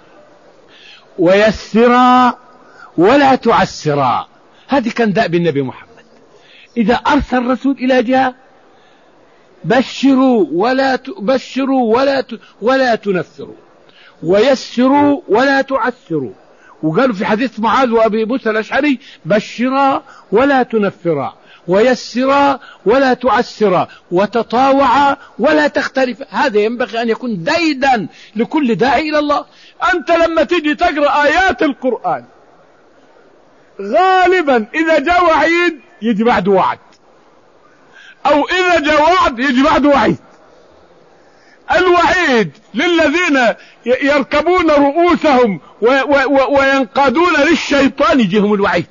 Speaker 1: ويسرا ولا تعسرا. هذه كان دأب النبي محمد إذا أرسل رسول إلى جهة بشروا ولا تبشروا ولا ت... ولا تنفروا ويسروا ولا تعسروا. وقالوا في حديث معاذ وأبي موسى الأشعري بشرا ولا تنفرا ويسرا ولا تعسرا وتطاوعا ولا تختلف. هذا ينبغي أن يكون ديدا لكل داعي إلى الله. أنت لما تيجي تقرأ آيات القرآن غالبا إذا جاء وعيد يجي بعد وعد، أو إذا جاء وعد يجي بعد وعيد. الوعيد للذين يركبون رؤوسهم وينقادون للشيطان يجيهم الوعيد،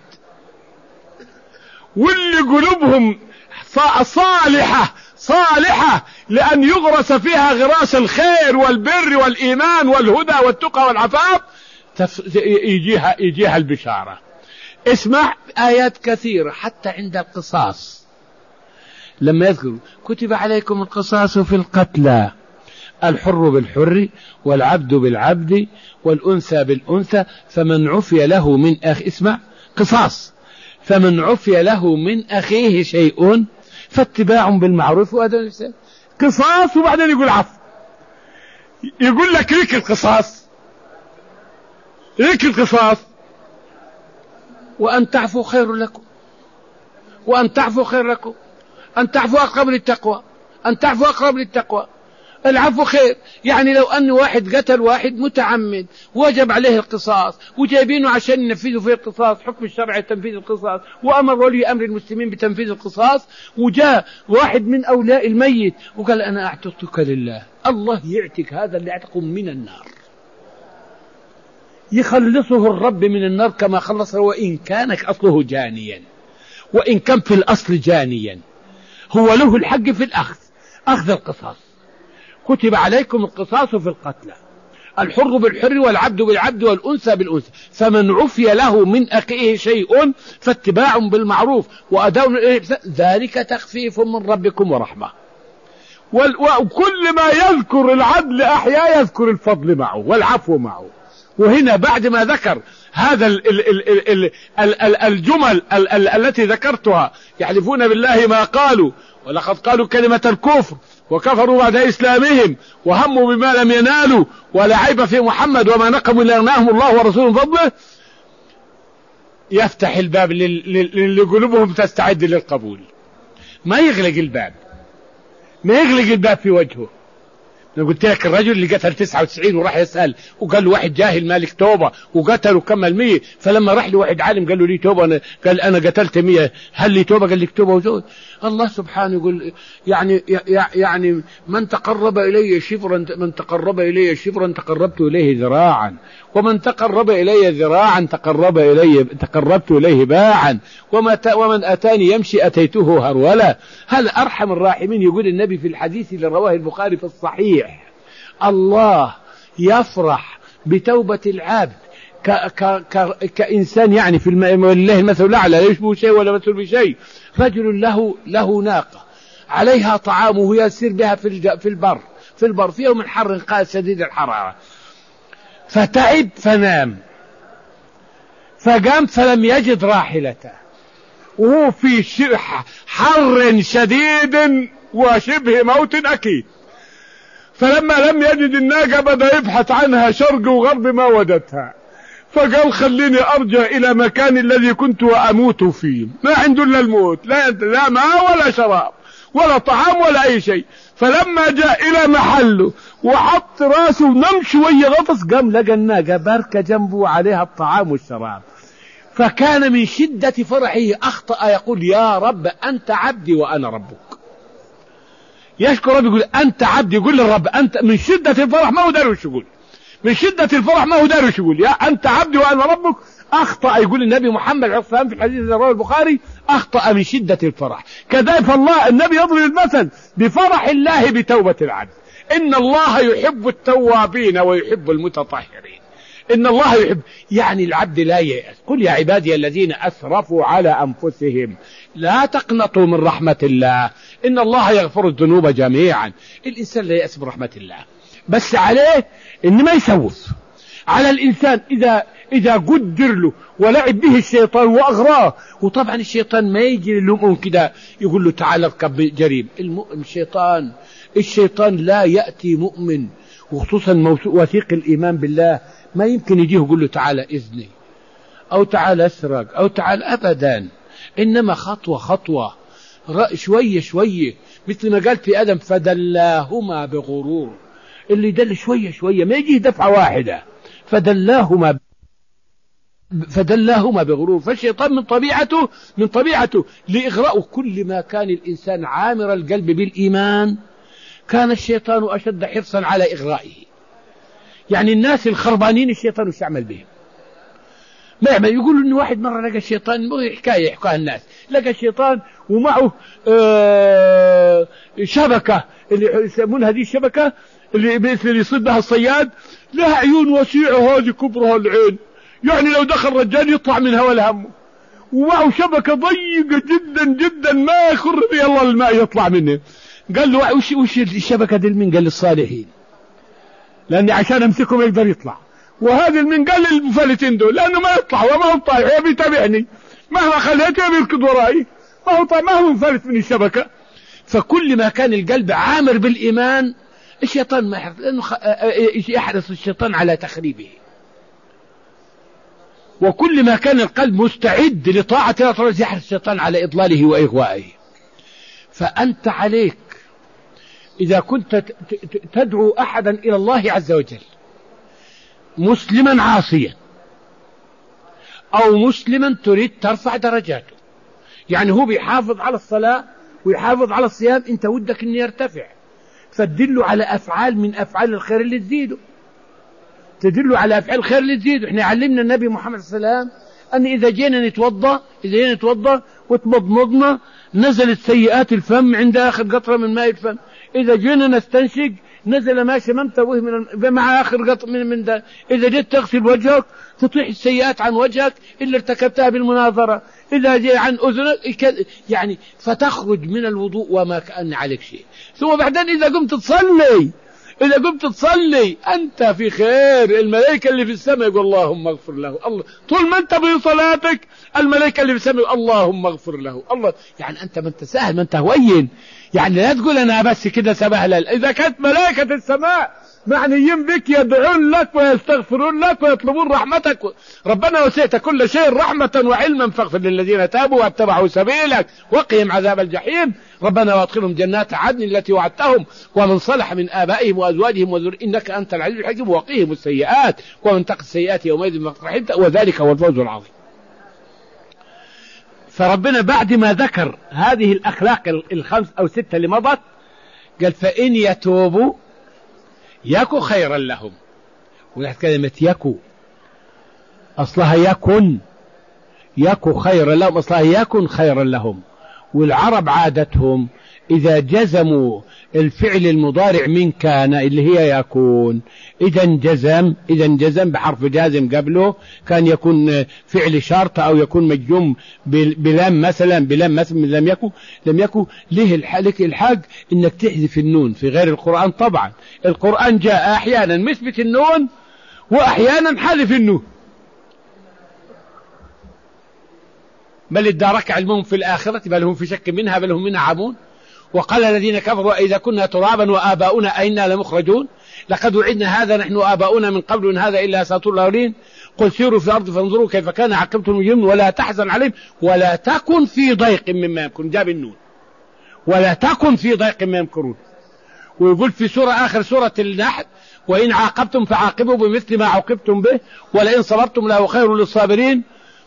Speaker 1: واللي قلوبهم صالحة صالحة لأن يغرس فيها غراس الخير والبر والإيمان والهدى والتقى والعفاف يجيها, يجيها البشارة. اسمع آيات كثيرة حتى عند القصاص لما يذكر كتب عليكم القصاص في القتلى الحر بالحر والعبد بالعبد والأنثى بالأنثى فمن عفي له من أخ اسمع قصاص فمن عفي له من أخيه شيء فاتباع بالمعروف وأداء الإحسان. قصاص وبعدين يقول عفو، يقول لك ليك القصاص ليك القصاص وأن تعفوا خير لكم، وأن تعفوا خير لكم، أن تعفوا أقرب للتقوى، أن تعفوا أقرب للتقوى. العفو خير. يعني لو أن واحد قتل واحد متعمد وجب عليه القصاص وجايبينه عشان ينفذوا فيه القصاص، حكم الشرع تنفيذ القصاص، وأمر ولي أمر المسلمين بتنفيذ القصاص، وجاء واحد من أولاء الميت وقال أنا أعتقتك لله، الله يعتق هذا اللي اعتقه من النار، يخلصه الرب من النار كما خلصه وإن كان أصله جانيا، وإن كان في الأصل جانيا هو له الحق في الأخذ، أخذ القصاص. كتب عليكم القصاص في القتلى، الحر بالحر والعبد بالعبد والأنثى بالأنثى، فمن عفي له من أخيه شيء فاتباع بالمعروف وأداء الإحسان ذلك تخفيف من ربكم ورحمة. وكل ما يذكر العدل أحياء يذكر الفضل معه والعفو معه. وهنا بعد ما ذكر هذا ال ال ال ال ال ال الجمل ال ال التي ذكرتها، يحلفون بالله ما قالوا ولقد قالوا كلمة الكفر وكفروا بعد إسلامهم وهموا بما لم ينالوا ولا عيب في محمد وما نقموا إلا أغناهم الله ورسوله فضله، يفتح الباب اللي قلوبهم تستعد للقبول، ما يغلق الباب، ما يغلق الباب في وجهه. أنا قلت لك الرجل اللي قتل تسعة وتسعين وراح يسأل وقال له واحد جاهل مالك توبة وقتل وكمل مية، فلما راح له واحد عالم قال له لي توبة، أنا قال أنا قتلت مية، هل لي توبة؟ قال لك توبة وزود. الله سبحانه يقول يعني يعني من تقرب إلي شبرا من تقرب إلي شبرا تقربت إليه ذراعا، ومن تقرب إلي ذراعا تقرب إلي تقربت إليه باعا، ومن أتاني يمشي أتيته هرولا. هذا أرحم الراحمين. يقول النبي في الحديث اللي رواه البخاري في الصحيح: الله يفرح بتوبة العبد ك ك ك كإنسان، يعني في الله المثل الأعلى، لا يشبه شيء ولا مثل بشيء. رجل له له ناقة عليها طعامه يسير بها في في البر في البر في يوم حر قاسي شديد الحرارة، فتعب فنام، فقام فلم يجد راحلته وهو في حر شديد وشبه موت أكيد. فلما لم يجد الناقة بدأ يبحث عنها شرق وغرب ما وجدتها، فقال خليني أرجع إلى مكان الذي كنت وأموت فيه، ما عنده إلا الموت، لا, لا ماء ولا شراب ولا طعام ولا أي شيء. فلما جاء إلى محله وحط راسه ونم شوية غطس، قام لقى الناقة باركة جنبه عليها الطعام والشراب، فكان من شدة فرحه أخطأ يقول يا رب أنت عبدي وأنا ربك. يشكر رب، يقول أنت عبدي، يقول للرب أنت، من شدة الفرح ما هو داري وش يقول، من شدة الفرح ما هو داري وش يقول، يا أنت عبدي وأنا ربك. أخطأ، يقول النبي محمد عليه الصلاة والسلام في الحديث الذي رواه البخاري: أخطأ من شدة الفرح. كذلك الله النبي يضرب المثل بفرح الله بتوبة العبد. إن الله يحب التوابين ويحب المتطهرين. إن الله يحب، يعني العبد لا ييأس. قل يا عبادي الذين أسرفوا على أنفسهم لا تقنطوا من رحمة الله إن الله يغفر الذنوب جميعا. الإنسان لا ييأس من رحمة الله، بس عليه إن ما يسوف. على الإنسان إذا إذا قدر له ولعب به الشيطان وأغراه، وطبعا الشيطان ما يجي للمؤمن كده يقول له تعال اركب جريم. المؤمن الشيطان الشيطان لا يأتي مؤمن وخصوصا وثيق الإيمان بالله ما يمكن يجيه يقول له تعال إذني أو تعال أسرق أو تعال، أبدا. إنما خطوة خطوة، شوية شوية، مثل ما قال في آدم فدلاهما بغرور. اللي دل شوية شوية، ما يجيه دفعة واحدة، فدلاهما فدلاهما بغرور. فالشيطان من طبيعته من طبيعته لإغراء. كل ما كان الإنسان عامر القلب بالإيمان كان الشيطان أشد حرصا على إغرائه. يعني الناس الخربانين الشيطان وش يعمل بهم؟ ما يعمل. يقولوا إن واحد مرة لقى الشيطان، حكاية يحكاها الناس، لقى الشيطان ومعه آه شبكة اللي يسمونها هذه الشبكة اللي مثل اللي يصيد بها الصياد، لها عيون وسيعة، هذه كبرها العين، يعني لو دخل رجال يطلع منها ولا همه، ومعه شبكة ضيقة جدا جدا ما يخر بها الله الماء يطلع منه. قال له وش, وش الشبكة دي؟ من قال للصالحين، لأني عشان أمسكه ما يقدر يطلع. وهذا من قال للمفلتين دول لأنه ما يطلع وما هو طايح يبي يتابعني، مهما خليته يبي يركض وراي، ما هو طايح، ما هو مفلت من الشبكة. فكل ما كان القلب عامر بالإيمان الشيطان ما يحرص، لأنه يحرص الشيطان على تخريبه. وكل ما كان القلب مستعد لطاعة الله يحرص الشيطان على إضلاله وإغوائه. فأنت عليك إذا كنت تدعو أحدا إلى الله عز وجل مسلما عاصيا أو مسلما تريد ترفع درجاته، يعني هو بيحافظ على الصلاة ويحافظ على الصيام، أنت ودك أن يرتفع، فتدل على أفعال من أفعال الخير اللي تزيده، تدل على أفعال الخير اللي تزيده. إحنا علمنا النبي محمد صلى الله عليه وسلم أن إذا جينا نتوضأ إذا جينا نتوضأ وتمضمضنا نزلت سيئات الفم عند آخر قطرة من ماء الفم، إذا جينا نستنشق نزل ما شممت به من مع آخر قطرة من من ده، إذا جيت تغسل وجهك تطيح السيئات عن وجهك إلا ارتكبتها بالمناظرة، إذا جاء عن أذنك يعني فتخرج من الوضوء وما كأن عليك شيء. ثم بعدين إذا قمت تصلي إذا قمت تصلي أنت في خير، الملائكة اللي في السماء يقول اللهم اغفر له، الله طول ما أنت في صلاتك الملائكة اللي في السماء يقول اللهم اغفر له، الله يعني أنت ما أنت سهل ما أنت هوين، يعني لا تقول أنا بس كده سبهلل، إذا كانت ملائكة السماء معنيين بك يدعون لك ويستغفرون لك ويطلبون رحمتك، ربنا وسعت كل شيء رحمة وعلما فاغفر للذين تابوا واتبعوا سبيلك وقهم عذاب الجحيم، ربنا وادخلهم جنات عدن التي وعدتهم ومن صلح من آبائهم وأزواجهم وذريتهم إنك أنت العزيز الحكيم وقهم السيئات ومن تق السيئات يومئذ فقد رحمته وذلك هو الفوز العظيم. فربنا بعد ما ذكر هذه الأخلاق الخمس أو ستة اللي مضت قال فإن يتوبوا يكو خيرا لهم، وتحت كلمة يكو أصلها يكن، يكو خيرا لهم أصلها يكن خيرا لهم. والعرب عادتهم إذا جزموا الفعل المضارع من كان اللي هي يكون، إذا انجزم إذا انجزم بحرف جازم قبله كان يكون فعل شرط أو يكون مجزوم بلم مثلا بلم مثلا لم يكن لم يكن ليه الحق الحق إنك تحذف النون في غير القرآن. طبعا القرآن جاء أحيانا مثبت النون وأحيانا حذف النون، بل ادارك علمهم في الآخرة بل هم في شك منها بل هم منها عمون. وقال الذين كفروا إذا كنا ترابا وآباؤنا أئنا لمخرجون لقد وعدنا هذا نحن وآباؤنا من قبل إن هذا إلا أساطير الأولين قل سيروا في الأرض فانظروا كيف كان عاقبة المجرمين ولا تحزن عليهم ولا تكن في ضيق مما يمكرون، جاب النون ولا تكن في ضيق مما يمكرون. ويقول في سورة آخر سورة النحل وإن عاقبتم فعاقبوا بمثل ما عوقبتم به ولئن صبرتم له خير للصابرين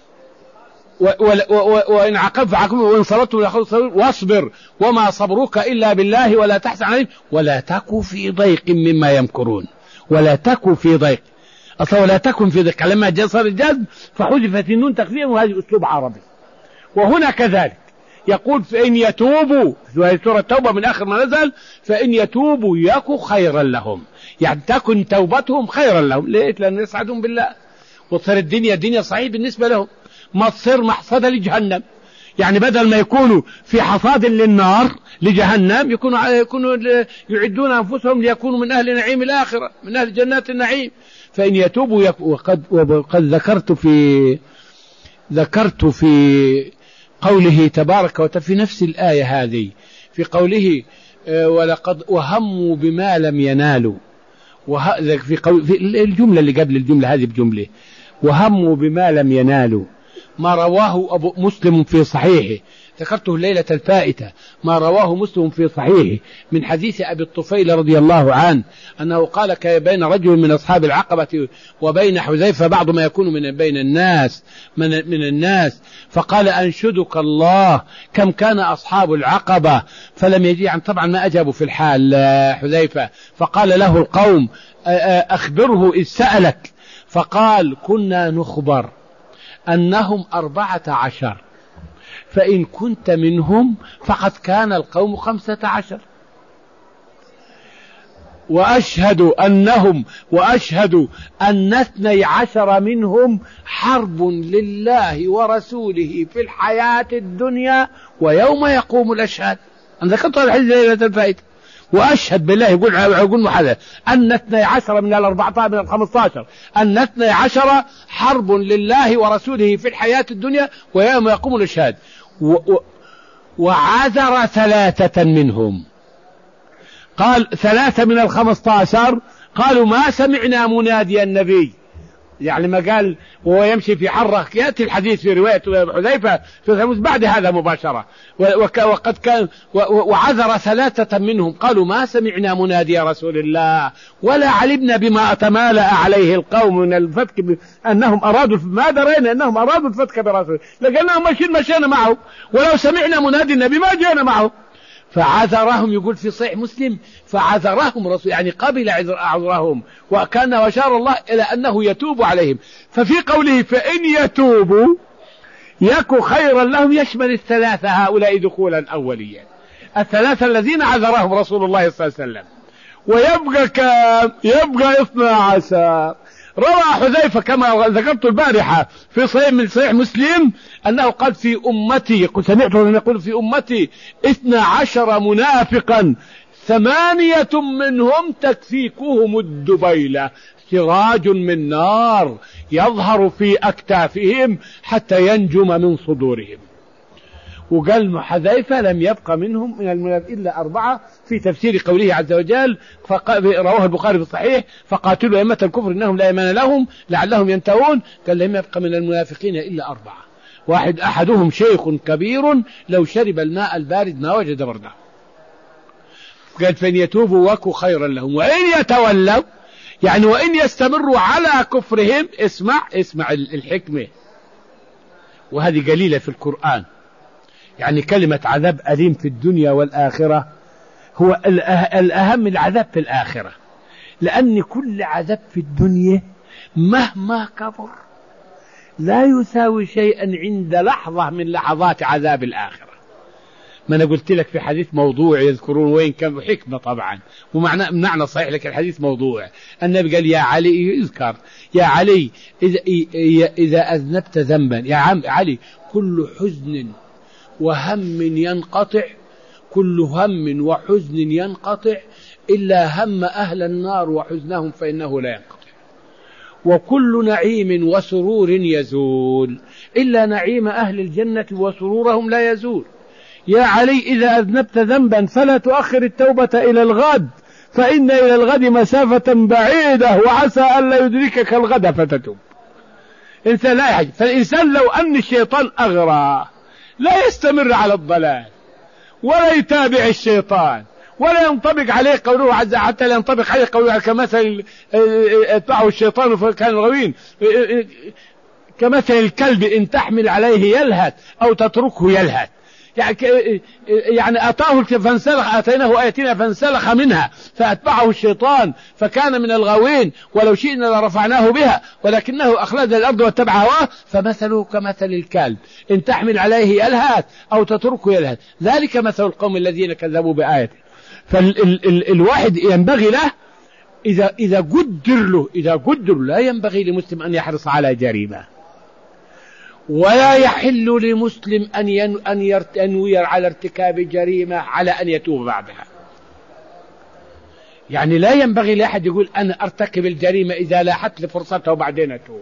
Speaker 1: وإن عاقبت فعاقبوا وإن صبرتم له خير للصابرين واصبر وما صبرك إلا بالله ولا تحزن عليهم ولا تكن في ضيق مما يمكرون. ولا تكن في ضيق أصلا ولا تكن في ضيق لما جاء صار الجذب فحذفت النون تخفيفا وهذه أسلوب عربي. وهنا كذلك يقول فإن يتوبوا في سورة التوبة من آخر ما نزل فإن يتوبوا يكن خيرا لهم، يعني تكن توبتهم خيرا لهم. ليه؟ لأن يسعدون بالله وتصير الدنيا دنيا صحيح بالنسبة لهم، ما تصير محصدة لجهنم، يعني بدل ما يكونوا في حصاد للنار لجهنم يكونوا يكونوا يعدون أنفسهم ليكونوا من أهل نعيم الآخرة من أهل جنات النعيم. فإن يتوبوا يك... وقد وقد ذكرت في ذكرت في قوله تبارك وتعالى في نفس الآية هذه في قوله ولقد وهموا بما لم ينالوا وه... في, قول... في الجملة اللي قبل الجملة هذه بجملة وهموا بما لم ينالوا ما رواه أبو مسلم في صحيحه، ذكرته الليلة الفائتة ما رواه مسلم في صحيحه من حديث أبي الطفيل رضي الله عنه أنه قال بين رجل من أصحاب العقبة وبين حذيفة بعض ما يكون من بين الناس من, من الناس فقال أنشدك الله كم كان أصحاب العقبة فلم يجي عن طبعا ما أجابوا في الحال حذيفة فقال له القوم أخبره إذ سألك فقال كنا نخبر أنهم أربعة عشر فإن كنت منهم فقد كان القوم خمسة عشر وأشهد أنهم وأشهد أن اثني عشر منهم حرب لله ورسوله في الحياة الدنيا ويوم يقوم الأشهاد. أنا ذكرت الحديث ليلة الفائتة وأشهد بالله يقول يقول محدث أن اثني عشر من الأربعة عشر من الخمسة عشر أن اثني عشر حرب لله ورسوله في الحياة الدنيا ويوم يقوم الأشهاد و... و... وعذر ثلاثة منهم. قال ثلاثة من الخمسة عشر قالوا ما سمعنا منادي النبي يعني ما قال وهو يمشي في حرة، يأتي الحديث في رواية حذيفة بعد هذا مباشرة. وقد كان وعذر ثلاثة منهم قالوا ما سمعنا منادي رسول الله ولا علمنا بما أتمالأ عليه القوم من الفتك أنهم أرادوا، ما درينا أنهم أرادوا الفتك برسول، لكنهم ماشيين مشينا معه، ولو سمعنا منادي النبي ما جينا معه. فعذرهم، يقول في صحيح مسلم فعذرهم رسول، يعني قبل عذرهم، وكان وشار الله إلى أنه يتوب عليهم. ففي قوله فإن يتوبوا يكو خيرا لهم يشمل الثلاثة هؤلاء دخولا أوليا، الثلاثة الذين عذرهم رسول الله صلى الله عليه وسلم. ويبقى كم؟ يبقى اثنا عشر. روى حذيفة كما ذكرت البارحة في صحيح من صحيح مسلم أنه قال في أمتي، قلت سمعته يقول في أمتي اثنا عشر منافقا ثمانية منهم تكفيكهم الدبيلة سراج من نار يظهر في أكتافهم حتى ينجم من صدورهم. وقال حذيفة لم يبقى منهم من المنافقين إلا أربعة في تفسير قوله عز وجل، رواه البخاري في الصحيح فقاتلوا أئمة الكفر إنهم لا إيمان لهم لعلهم ينتهون. قال لم يبقى من المنافقين إلا أربعة، واحد أحدهم شيخ كبير لو شرب الماء البارد ما وجد برده. قال فإن يتوبوا وكوا خيرا لهم وإن يتولوا، يعني وإن يستمروا على كفرهم، اسمع اسمع الحكمة، وهذه قليلة في القرآن. يعني كلمة عذاب أليم في الدنيا والآخرة هو الأهم العذاب في الآخرة، لأن كل عذاب في الدنيا مهما كبر لا يساوي شيئا عند لحظة من لحظات عذاب الآخرة. ما أنا قلت لك في حديث موضوع يذكرون وين كان حكمة طبعا ومعنى معنى صحيح، لك الحديث موضوع. النبي قال يا علي يذكر يا علي إذا, إذا أذنبت ذنبا يا عم علي كل حزن وهم ينقطع، كل هم وحزن ينقطع إلا هم أهل النار وحزنهم فإنه لا ينقطع، وكل نعيم وسرور يزول إلا نعيم أهل الجنة وسرورهم لا يزول. يا علي إذا أذنبت ذنبا فلا تؤخر التوبة إلى الغد فإن إلى الغد مسافة بعيدة وعسى أن لا يدركك الغد فتتوب. إنسان لا يحج. فالإنسان لو أن الشيطان أغرى لا يستمر على الضلال ولا يتابع الشيطان ولا ينطبق عليه قوله عز حتى لا ينطبق عليه قوله كمثل اتبعه الشيطان فكان غوين، كمثل الكلب إن تحمل عليه يلهث أو تتركه يلهث. يعني أتاه فانسلخ أتيناه آياتنا فانسلخ منها فأتبعه الشيطان فكان من الغاوين ولو شئنا لرفعناه بها ولكنه أخلد الأرض واتبع هواه فمثله كمثل الكلب إن تحمل عليه يلهث أو تتركه يلهث، ذلك مثل القوم الذين كذبوا بآياته. فالواحد ينبغي له إذا إذا قدر له إذا قدر لا ينبغي لمسلم أن يحرص على جريمة، ولا يحل لمسلم أن ينوي على ارتكاب جريمة على أن يتوب بعدها. يعني لا ينبغي لأحد يقول أنا أرتكب الجريمة إذا لاحت لفرصتها وبعدين أتوب.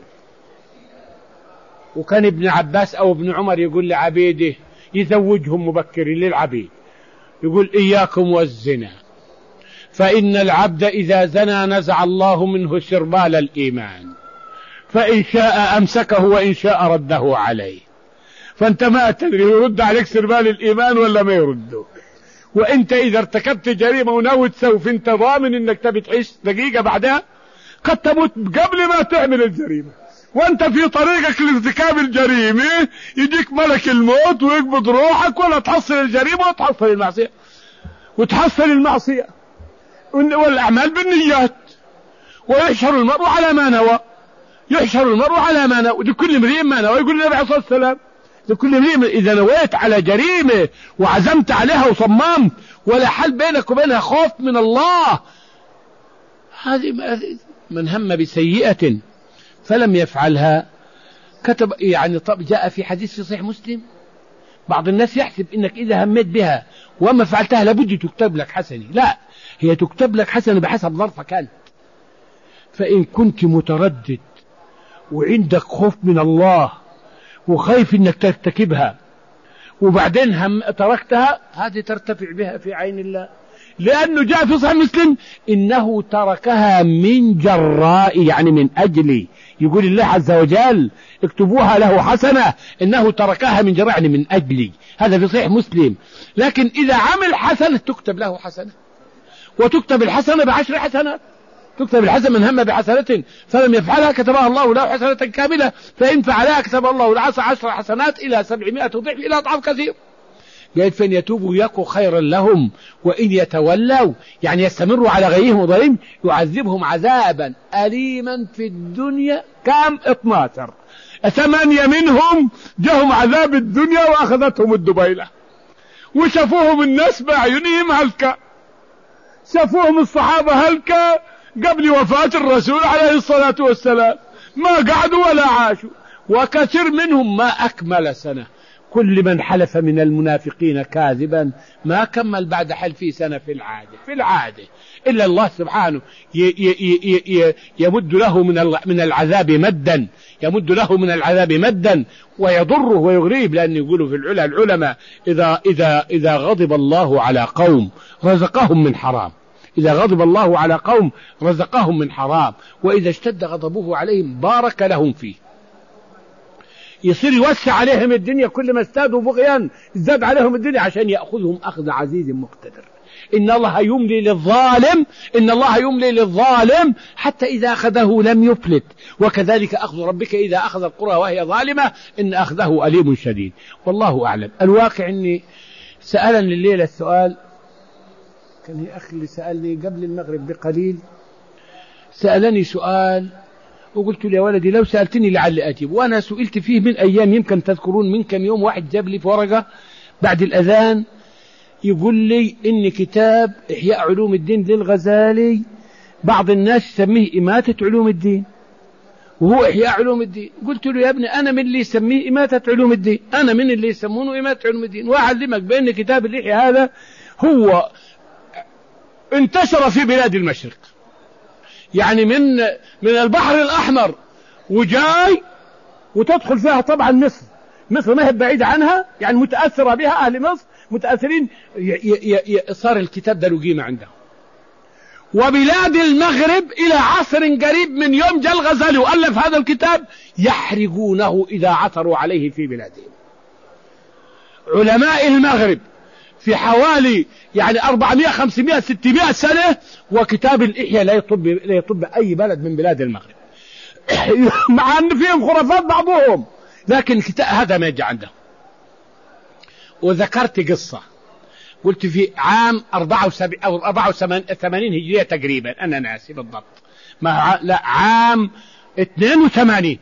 Speaker 1: وكان ابن عباس أو ابن عمر يقول لعبيده يزوجهم مبكرين للعبيد، يقول إياكم والزنا فإن العبد إذا زنى نزع الله منه سربال الإيمان فإن شاء أمسكه وإن شاء رده عليه. فأنت ما تدري يرد عليك سربال الإيمان ولا ما يرده. وأنت إذا ارتكبت جريمة وناوي تسوي فأنت ضامن أنك تبي تعيش دقيقة بعدها، قد تموت قبل ما تعمل الجريمة، وأنت في طريقك لارتكاب الجريمة يجيك ملك الموت ويقبض روحك، ولا تحصل الجريمة وتحصل المعصية وتحصل المعصية. والأعمال بالنيات، ويحشر المرء على ما نوى، يحشر المرء على ما نوى، لكل امرئ ما نوى. يقول النبي عليه الصلاة والسلام لكل امرئ إذا نويت على جريمة وعزمت عليها وصممت ولا حل بينك وبينها خوف من الله، هذه من هم بسيئة فلم يفعلها كتب. يعني طب جاء في حديث في صحيح مسلم بعض الناس يحسب انك اذا هميت بها وما فعلتها لابد تكتب لك حسنة. لا، هي تكتب لك حسنة بحسب ظرفك انت. فإن كنت متردد وعندك خوف من الله وخايف انك ترتكبها وبعدين هم تركتها، هذه ترتفع بها في عين الله. لأنه جاء في صحيح مسلم إنه تركها من جراء، يعني من أجلي. يقول الله عز وجل اكتبوها له حسنة، إنه تركها من جراء يعني من أجلي، هذا في صحيح مسلم. لكن إذا عمل حسنة تكتب له حسنة، وتكتب الحسنة بعشر حسنات. تكتب الحسنة من هم بحسنة فلم يفعلها كتبها الله له حسنة كاملة، فإن فعلها كتب الله له عشر حسنات إلى سبعمائة ضعف إلى أضعاف كثير. قال فإن يتوبوا يكو خيرا لهم وإن يتولوا يعني يستمروا على غيهم وضلهم يعذبهم عذابا أليما في الدنيا. كم؟ اثناشر، ثمانية منهم جاهم عذاب الدنيا وأخذتهم الدبيلة، وشافوهم الناس بأعينهم هلكا، شافوهم الصحابة هلكا قبل وفاة الرسول عليه الصلاة والسلام، ما قعدوا ولا عاشوا، وكثير منهم ما أكمل سنة. كل من حلف من المنافقين كاذبا ما كمل بعد حلفه سنة في العادة في العادة إلا الله سبحانه يمد له من العذاب مدا، يمد له من العذاب مدا ويضره ويغريب. لأن يقولوا في العلا العلماء إذا, إذا, إذا غضب الله على قوم رزقهم من حرام، إذا غضب الله على قوم رزقهم من حرام، وإذا اشتد غضبه عليهم بارك لهم فيه. يصير يوسع عليهم الدنيا، كل ما ازدادوا بغيا ازداد عليهم الدنيا عشان يأخذهم أخذ عزيز مقتدر. إن الله يملي للظالم، إن الله يملي للظالم حتى إذا أخذه لم يفلت، وكذلك أخذ ربك إذا أخذ القرى وهي ظالمة إن أخذه أليم شديد. والله أعلم. الواقع أني سألني الليلة السؤال، كان هي أخي اللي سألني قبل المغرب بقليل، سألني سؤال وقلت له يا ولدي لو سألتني لعل أجيب، وأنا سئلت فيه من أيام، يمكن تذكرون من كم يوم واحد جاب لي في ورقة بعد الأذان يقول لي إن كتاب إحياء علوم الدين للغزالي بعض الناس يسميه إماتة علوم الدين وهو إحياء علوم الدين. قلت له يا ابني أنا من اللي يسميه إماتة علوم الدين، أنا من اللي يسمونه إماتة علوم الدين، وأعلمك بأن كتاب الإحياء هذا هو انتشر في بلاد المشرق، يعني من من البحر الأحمر وجاي وتدخل فيها طبعا مصر، مصر ما هي بعيدة عنها، يعني متأثرة بها، أهل مصر متأثرين، صار الكتاب ده له قيمة عندهم. وبلاد المغرب إلى عصر قريب من يوم جاء الغزالي وألف هذا الكتاب يحرقونه إذا عثروا عليه في بلادهم. علماء المغرب في حوالي يعني أربعمائة خمسمائة ستمائة سنة وكتاب الإحياء لا يطب لا يطب أي بلد من بلاد المغرب مع أن فيهم خرافات بعضهم، لكن كتاب هذا ما يجي عنده. وذكرت قصة قلت في عام أربعة وسبعين أو أربعة وثمانين هجرية تقريبا، أنا ناسي بالضبط، ما لا عام اثنين وثمانين،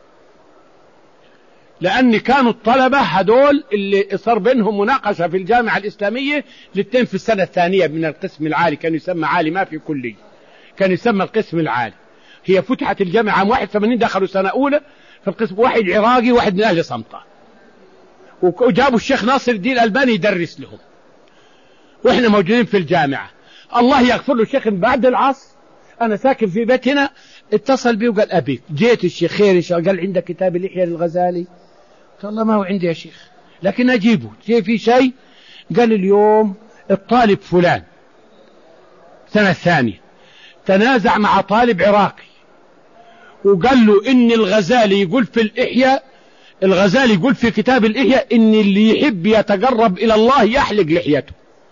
Speaker 1: لأن كانوا الطلبة هدول اللي صار بينهم مناقشة في الجامعة الإسلامية الاثنين في السنة الثانية من القسم العالي، كان يسمى عالي ما في كلية، كان يسمى القسم العالي. هي فتحت الجامعة عام واحد وثمانين، دخلوا سنة أولى في القسم، واحد عراقي واحد من أهل صمتة، وجابوا الشيخ ناصر الدين الألباني يدرس لهم، وإحنا موجودين في الجامعة. الله يغفر له الشيخ بعد العصر أنا ساكن في بيت هنا، اتصل بي وقال أبيك جيت الشيخ خير إن شاء الله، قال عندك كتاب الإحياء للغزالي؟ قلت الله ما هو عندي يا شيخ لكن أجيبه، جاي في شيء؟ قال اليوم الطالب فلان سنة الثانية تنازع مع طالب عراقي وقال له إن الغزالي يقول في الإحياء، الغزالي يقول في كتاب الإحياء إن اللي يحب يتقرب إلى الله يحلق لحيته،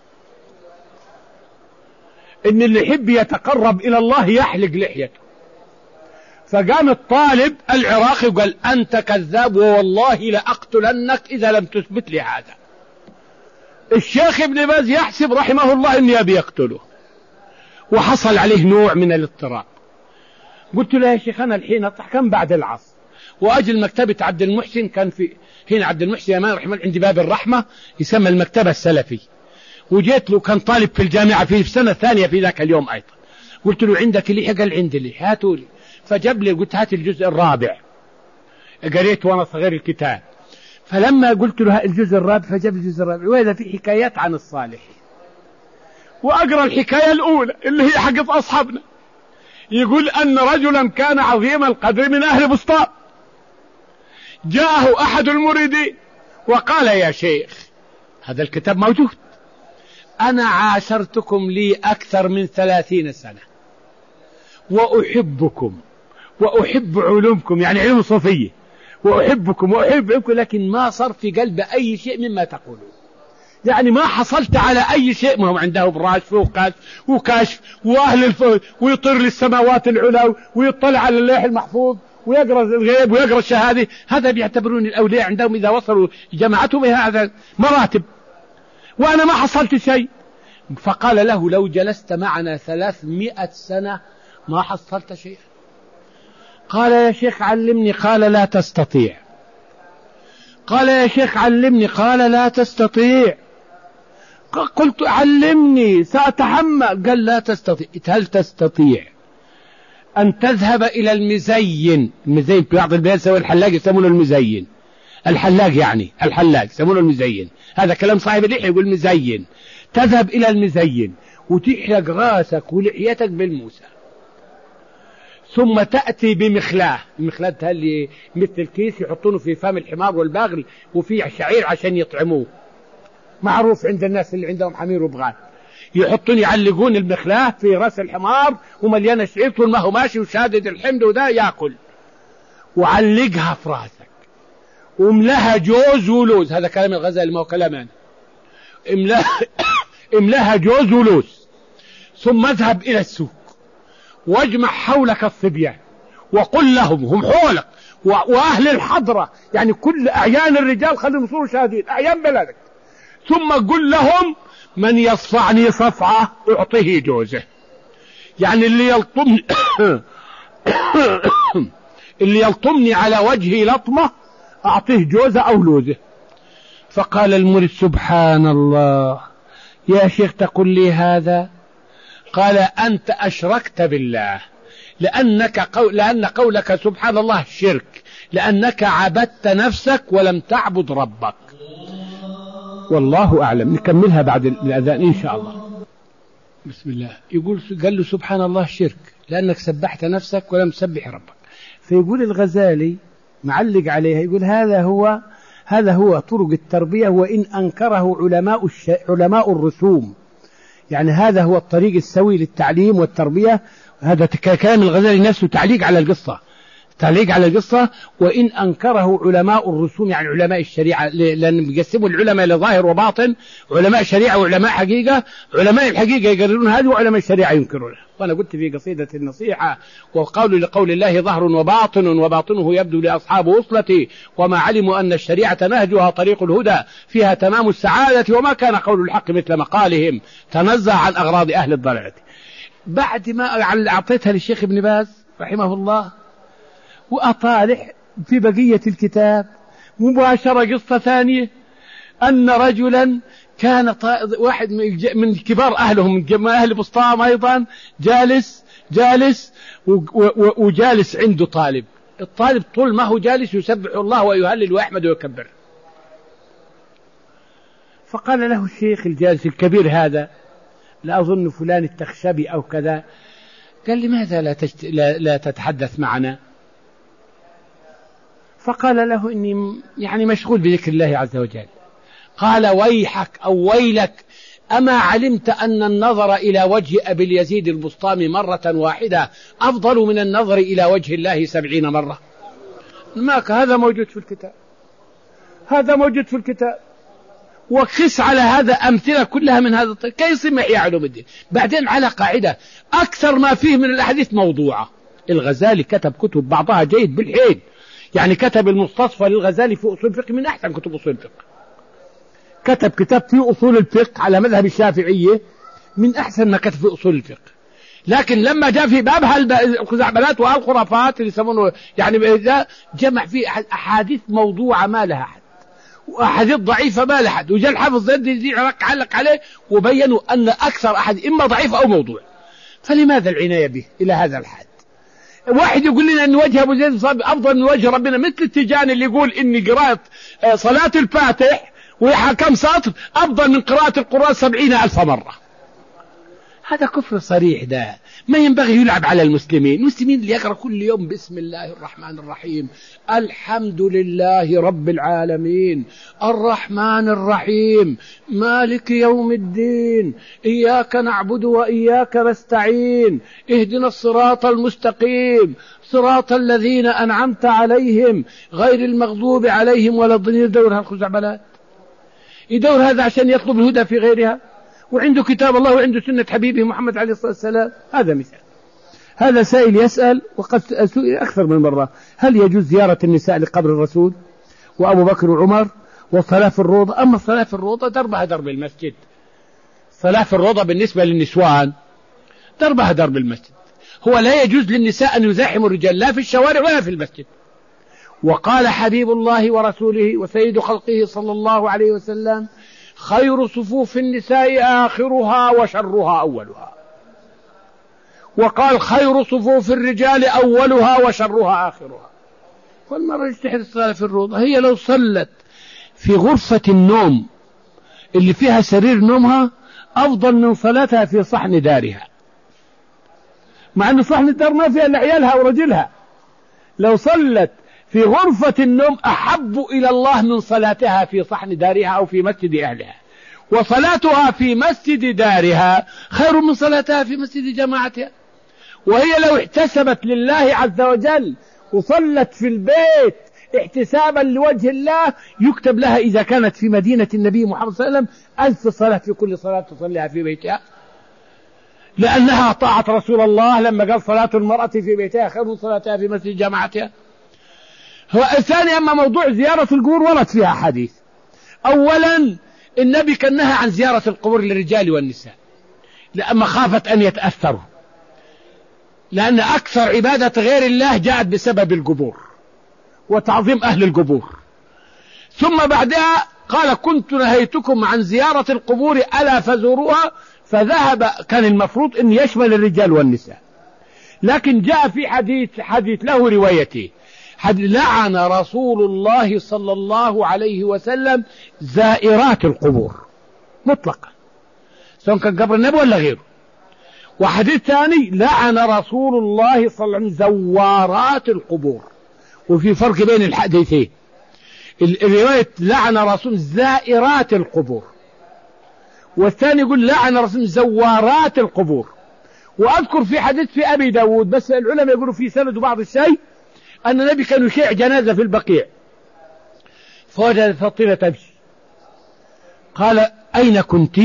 Speaker 1: إن اللي يحب يتقرب إلى الله يحلق لحيته. فقام الطالب العراقي وقال أنت كذاب ووالله لأقتلنك إذا لم تثبت لي هذا. الشيخ ابن باز يحسب رحمه الله إني أبي يقتله، وحصل عليه نوع من الاضطراب. قلت له يا شيخ أنا الحين أطلع كم بعد العصر وأجل مكتبة عبد المحسن، كان في هنا عبد المحسن يمان رحمه الله عند باب الرحمة يسمى المكتبة السلفي، وجيت له كان طالب في الجامعة في السنة الثانية في ذاك اليوم أيضا. قلت له عندك اللي؟ قال عندي اللي، هاتوا لي. فجاب لي، قلت هات الجزء الرابع، قريت وانا صغير الكتاب. فلما قلت له الجزء الرابع فجاب الجزء الرابع وإذا في حكايات عن الصالحين، وأقرأ الحكاية الأولى اللي هي حق أصحابنا، يقول أن رجلا كان عظيم القدر من أهل بسطام، جاءه أحد المريدين وقال يا شيخ هذا الكتاب موجود، أنا عاشرتكم لي أكثر من ثلاثين سنة وأحبكم وأحب علومكم، يعني علوم صوفية، وأحبكم وأحبكم، لكن ما صار في قلب أي شيء مما تقولون. يعني ما حصلت على أي شيء. ما هم عنده براشف وكشف وكشف وأهل الفوز ويطير للسماوات العلى ويطلع على اللوح المحفوظ ويقرأ الغيب ويقرأ الشهادة. هذا بيعتبرون الأولياء عندهم إذا وصلوا جماعتهم هذا مراتب، وأنا ما حصلت شيء. فقال له لو جلست معنا ثلاثمائة سنة ما حصلت شيئا. قال يا شيخ علمني. قال لا تستطيع. قال يا شيخ علمني. قال لا تستطيع. قلت علمني سأتحمل. قال لا تستطيع. هل تستطيع أن تذهب إلى المزين؟ المزين في بعض البلاد سوى الحلاق يسمونه المزين. الحلاق يعني الحلاق يسمونه المزين. هذا كلام صاحب اللحية يقول مزين. تذهب إلى المزين وتحلق راسك ولحيتك بالموسى، ثم تأتي بمخلاه. المخلاه اللي مثل الكيس يحطونه في فم الحمار والبغل وفيه شعير عشان يطعموه، معروف عند الناس اللي عندهم حمير وبغال، يحطون يعلقون المخلاه في راس الحمار ومليانة شعير طول ما هو ماشي وشادد الحمد وده يأكل، وعلقها في راسك واملاها جوز ولوز. هذا كلام الغزالي ما هو كلام أنا. املاها املاها جوز ولوز، ثم اذهب إلى السوق واجمع حولك الصبيان وقل لهم، هم حولك وأهل الحضرة، يعني كل أعيان الرجال خليهم يصوروا شاهدين، أعيان بلدك، ثم قل لهم من يصفعني صفعة أعطيه جوزه. يعني اللي يلطمني اللي يلطمني على وجهي لطمة أعطيه جوزه أو لوزه. فقال المريد سبحان الله يا شيخ تقول لي هذا؟ قال أنت أشركت بالله، لأنك قول لأن قولك سبحان الله شرك، لأنك عبدت نفسك ولم تعبد ربك. والله أعلم. نكملها بعد الأذان إن شاء الله. بسم الله. يقول قال له سبحان الله شرك لأنك سبحت نفسك ولم تسبح ربك. فيقول الغزالي معلق عليها يقول هذا هو هذا هو طرق التربية، وإن أنكره علماء الش... علماء الرسوم. يعني هذا هو الطريق السوي للتعليم والتربية. هذا كلام الغزالي نفسه تعليق على القصة، تعليق على القصة. وإن أنكره علماء الرسوم يعني علماء الشريعة، لأن بيقسموا العلماء لظاهر وباطن، علماء شريعة وعلماء حقيقة. علماء الحقيقة يقررون هذه وعلماء الشريعة ينكرونها. وأنا قلت في قصيدة النصيحة وقول لقول الله ظهر وباطن وباطنه يبدو لأصحاب وصلتي، وما علموا أن الشريعة نهجها طريق الهدى فيها تمام السعادة، وما كان قول الحق مثل مقالهم تنزه عن أغراض أهل الضلالة. بعد ما أعطيتها للشيخ ابن باز رحمه الله وأطالع في بقية الكتاب مباشرة قصة ثانية، أن رجلا كان واحد من كبار أهلهم من أهل بسطام أيضا جالس جالس وجالس عنده طالب. الطالب طول ما هو جالس يسبح الله ويهلل ويحمد ويكبر. فقال له الشيخ الجالس الكبير هذا، لا أظن فلان التخشبي أو كذا، قال لماذا لا, تشت... لا... لا تتحدث معنا؟ فقال له إني يعني مشغول بذكر الله عز وجل. قال ويحك أو ويلك، أما علمت أن النظر إلى وجه أبي اليزيد البسطامي مرة واحدة أفضل من النظر إلى وجه الله سبعين مرة؟ ماك هذا موجود في الكتاب، هذا موجود في الكتاب. وقس على هذا أمثلة كلها من هذا الطريق كي يصير محيا علوم الدين. بعدين على قاعدة أكثر ما فيه من الأحاديث موضوعة. الغزالي كتب كتب بعضها جيد بالحيل، يعني كتب المستصفى للغزالي في أصول الفقه من أحسن كتب أصول الفقه. كتب كتاب في أصول الفقه على مذهب الشافعية من أحسن ما كتب في أصول الفقه. لكن لما جاء في بابها الخزعبلات والخرافات اللي يسمونه يعني جمع فيه أحاديث موضوعة ما لها حد وأحاديث ضعيفة ما لها حد، وجاء الحافظ زيد علق عليه وبينوا أن أكثر أحد إما ضعيف أو موضوع. فلماذا العناية به إلى هذا الحد؟ واحد يقول لنا أن وجه أبو زيد أفضل من وجه ربنا، مثل التجاني اللي يقول إن قراءة صلاة الفاتح ويحا كم سطر أفضل من قراءة القرآن سبعين ألف مرة. هذا كفر صريح ده، ما ينبغي يلعب على المسلمين. المسلمين اللي يقرأ كل يوم بسم الله الرحمن الرحيم، الحمد لله رب العالمين، الرحمن الرحيم، مالك يوم الدين، إياك نعبد وإياك نستعين، اهدنا الصراط المستقيم، صراط الذين أنعمت عليهم غير المغضوب عليهم ولا الضالين. يدور هالخزعبلات، يدور هذا عشان يطلب الهدى في غيرها، وعنده كتاب الله وعنده سنة حبيبه محمد عليه الصلاة والسلام. هذا مثال. هذا سائل يسأل، وقد سئل أكثر من مرة، هل يجوز زيارة النساء لقبر الرسول وأبو بكر وعمر والصلاة في الروضة؟ أما الصلاة في الروضة دربها درب المسجد. صلاة في الروضة بالنسبة للنسوان دربها درب المسجد. هو لا يجوز للنساء أن يزاحموا الرجال لا في الشوارع ولا في المسجد. وقال حبيب الله ورسوله وسيد خلقه صلى الله عليه وسلم: خير صفوف النساء آخرها وشرها أولها. وقال: خير صفوف الرجال أولها وشرها آخرها. والمرأة يجتهد الصلاة في الروضة. هي لو صلت في غرفة النوم اللي فيها سرير نومها أفضل من صلاتها في صحن دارها، مع أن صحن الدار ما فيها إلا عيالها ورجلها. لو صلت في غرفة النوم أحب إلى الله من صلاتها في صحن دارها أو في مسجد أهلها. وصلاتها في مسجد دارها خير من صلاتها في مسجد جماعتها. وهي لو احتسبت لله عز وجل وصلت في البيت احتسابا لوجه الله يكتب لها إذا كانت في مدينة النبي محمد صلى الله عليه وسلم ألف صلاة في كل صلاة تصليها في بيتها، لأنها طاعت رسول الله لما قال: صلاة المرأة في بيتها خير من صلاتها في مسجد جماعتها. هو الثاني، أما موضوع زيارة القبور ورد فيها حديث. أولا النبي كان نهى عن زيارة القبور للرجال والنساء لأما خافت أن يتأثروا، لأن أكثر عبادة غير الله جاءت بسبب القبور وتعظيم أهل القبور. ثم بعدها قال: كنت نهيتكم عن زيارة القبور ألا فزوروها، فذهب. كان المفروض أن يشمل الرجال والنساء، لكن جاء في حديث حديث له روايته: لعن رسول الله صلى الله عليه وسلم زائرات القبور مطلقا، سواء كان قبر النبي ولا غيره. وحديث ثاني: لعن رسول الله صلى الله عليه وسلم زوارات القبور. وفي فرق بين الحديثين. الرواية لعن رسول زائرات القبور، والثاني يقول لعن رسول زوارات القبور. وأذكر في حديث في أبي داود، بس العلماء يقولوا في سند بعض الشيء، أن النبي كان يشيع جنازة في البقيع فوجد فاطمة تمشي. قال: أين كنت؟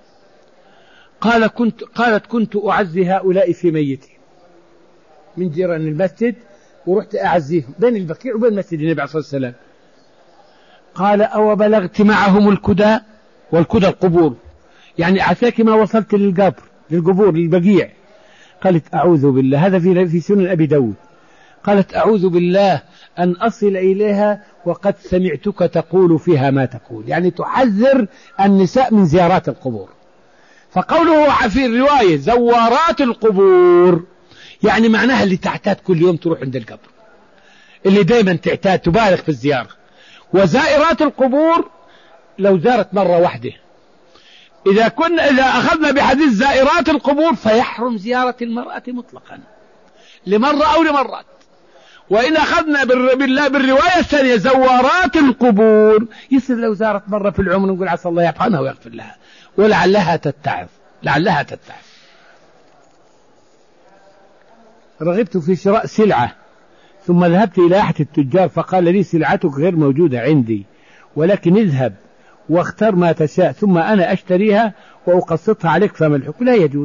Speaker 1: قال كنت قالت: كنت أعزي هؤلاء في ميتي من جيران المسجد، ورحت أعزيهم بين البقيع وبين مسجد النبي عليه الصلاة والسلام. قال: أو بلغت معهم الكدى؟ والكدى القبور، يعني عساك ما وصلت للقبر للقبور للبقيع. قالت: أعوذ بالله. هذا في في سنن أبي داود. قالت: أعوذ بالله أن أصل إليها وقد سمعتك تقول فيها ما تقول، يعني تحذر النساء من زيارات القبور. فقوله في الرواية زوارات القبور يعني معناها اللي تعتاد كل يوم تروح عند القبر، اللي دايما تعتاد تبالغ في الزيارة. وزائرات القبور لو زارت مرة واحدة. إذا كنا إذا أخذنا بحديث زائرات القبور فيحرم زيارة المرأة مطلقا لمرة أو لمرات. وإن أخذنا بالله بالرواية الثانية زوارات القبور يصير لو زارت مرة في العمر نقول عسى الله يرحمها ويغفر لها، ولعلها تتعظ لعلها تتعظ. رغبت في شراء سلعة ثم ذهبت إلى أحد التجار فقال لي: سلعتك غير موجودة عندي، ولكن اذهب واختر ما تشاء ثم أنا أشتريها وأقسطها عليك، فما الحكم؟ لا يجوز.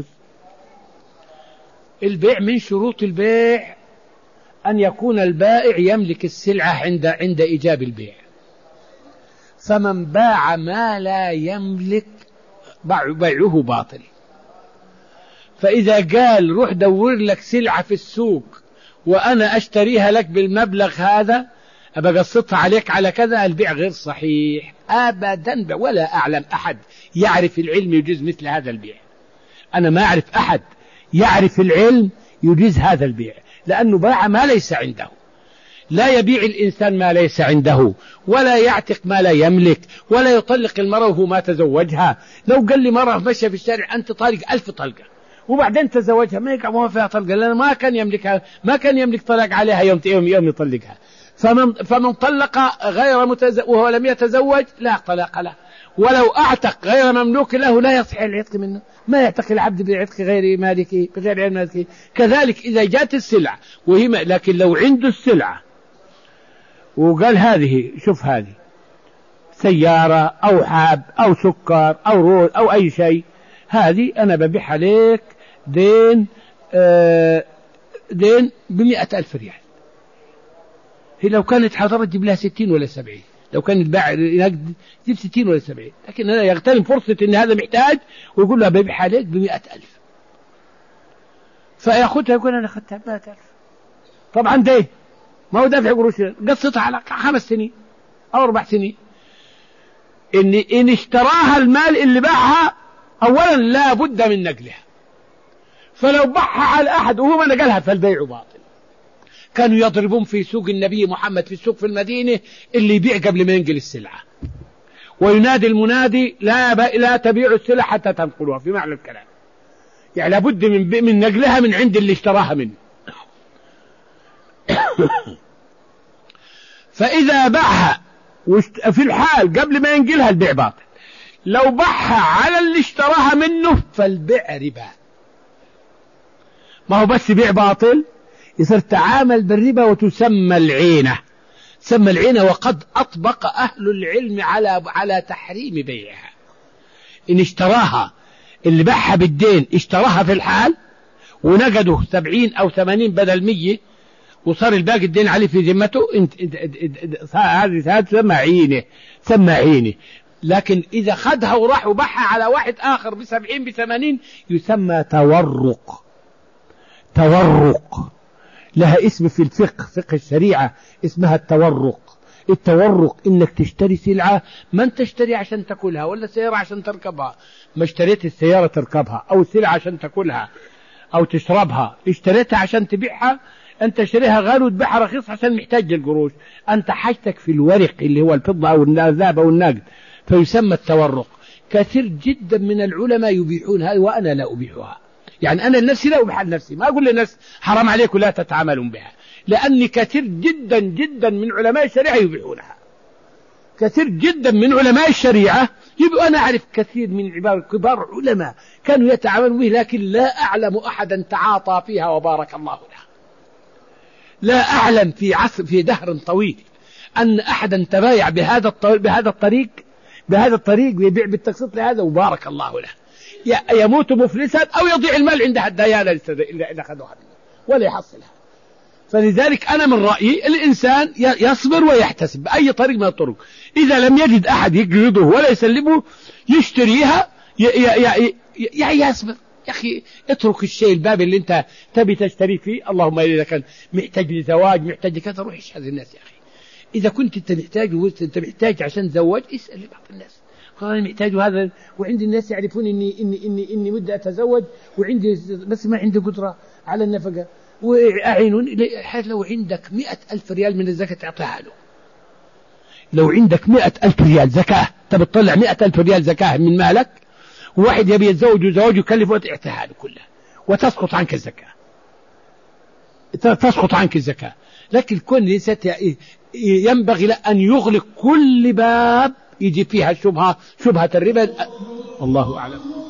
Speaker 1: البيع من شروط البيع أن يكون البائع يملك السلعة عند عند إيجاب البيع. فمن باع ما لا يملك بيعه باطل. فإذا قال روح دور لك سلعة في السوق وأنا أشتريها لك بالمبلغ هذا أبقى قسطها عليك على كذا، البيع غير صحيح أبدا. ولا أعلم أحد يعرف العلم يجوز مثل هذا البيع. أنا ما أعرف أحد يعرف العلم يجوز هذا البيع، لأنه باع ما ليس عنده. لا يبيع الإنسان ما ليس عنده، ولا يعتق ما لا يملك، ولا يطلق المرأة وهو ما تزوجها. لو قال لي مرة مشى في الشارع أنت طالق ألف طلقة وبعدين تزوجها ما يقع ما فيها طلقة، لأنه ما كان يملكها، ما كان يملك طلاق عليها يوم يوم يوم يطلقها. فمن فمن طلق غير متزوج وهو لم يتزوج لا طلاق له، ولو أعتق غير مملوك له لا يصح العتق منه، ما يعتق العبد بعتق غير مالكه بغير مالكه. كذلك إذا جاءت السلعة وهي، لكن لو عنده السلعة وقال هذه شوف هذه سيارة أو حاب أو سكر أو رول أو أي شيء، هذه أنا ببيع عليك دين آه دين بمئة ألف ريال. هي لو كانت حضرت تجيب لها ستين ولا سبعين، لو كان الباع ينقد تجيب ستين ولا سبعين، لكن أنا يغتنم فرصة إن هذا محتاج ويقول له ببيع عليك بمئة ألف، فيأخذها يقول أنا أخذتها بمئة ألف. طبعا دين ما هو دافع قروش، قصتها على خمس سنين أو أربع سنين. إن إن اشتراها المال اللي باعها أولا لا بد من نقلها، فلو باعها على أحد وهو ما نقلها فالبيع باطل. كانوا يضربون في سوق النبي محمد في السوق في المدينة اللي يبيع قبل ما ينقل السلعة، وينادي المنادي لا لا تبيعوا السلعة حتى تنقلوها، في معنى الكلام يعني لابد من من نقلها من عند اللي اشتراها منه. فإذا باعها في الحال قبل ما ينقلها البيع باطل، لو باعها على اللي اشتراها منه فالبيع ربا. ما هو بس بيع باطل، يصير تعامل بالربا وتسمى العينة، تسمى العينة. وقد أطبق أهل العلم على على تحريم بيعها. إن اشتراها اللي باعها بالدين اشتراها في الحال ونقده سبعين أو ثمانين بدل مية وصار الباقي الدين عليه في ذمته، انت هذه تسمى عينه، تسمى عينه. لكن إذا خدها وراح وباعها على واحد آخر بسبعين بثمانين يسمى تورق. تورق لها اسم في الفقه، فقه الشريعة اسمها التورق. التورق إنك تشتري سلعة ما انت تشتري عشان تأكلها ولا سيارة عشان تركبها، ما اشتريت السيارة تركبها أو السلعة عشان تأكلها أو تشربها، اشتريتها عشان تبيعها، أنت شريها غالي وتبيعها رخيص عشان محتاج القروش، أنت حاجتك في الورق اللي هو الفضة أو الذهب أو النقد، فيسمى التورق. كثير جدا من العلماء يبيعون هذا وأنا لا أبيعها. يعني أنا لنفسي لا أبيع لنفسي، ما أقول للناس حرام عليكم لا تتعاملون بها، لأني كثير جدا جدا من علماء الشريعة يبيعونها. كثير جدا من علماء الشريعة يبقى أنا أعرف كثير من عباد كبار علماء كانوا يتعاملون به، لكن لا أعلم أحدا تعاطى فيها وبارك الله له. لا أعلم في عصر في دهر طويل أن أحدا تبايع بهذا بهذا الطريق بهذا الطريق ويبيع بالتقسيط لهذا وبارك الله له، يموت مفلسا أو يضيع المال عندها الديانة اللي أخذوها منه ولا يحصلها. فلذلك أنا من رأيي الإنسان يصبر ويحتسب بأي طريق من الطرق. إذا لم يجد أحد يقرضه ولا يسلمه يشتريها يصبر. يا أخي اترك الشيء الباب اللي أنت تبي تشتري فيه، اللهم إذا كان محتاج لزواج محتاج كذا روح اشحذ الناس. يا أخي إذا كنت أنت محتاج وأنت محتاج عشان تزوج اسأل بعض الناس، قال أنا محتاج هذا وعندي الناس يعرفون إني إني إني إني مدة أتزوج وعندي بس ما عندي قدرة على النفقة وأعينون. لو عندك مئة ألف ريال من الزكاة تعطيها له. لو عندك مئة ألف ريال زكاة تبي تطلع مئة ألف ريال زكاة من مالك، وواحد يبي يتزوج وزواج يكلفه تعطيها له كلها وتسقط عنك الزكاة، تسقط عنك الزكاة. لكن كل ينبغي أن يغلق كل باب يجي فيها شبهة شبهة الربا. الله أعلم.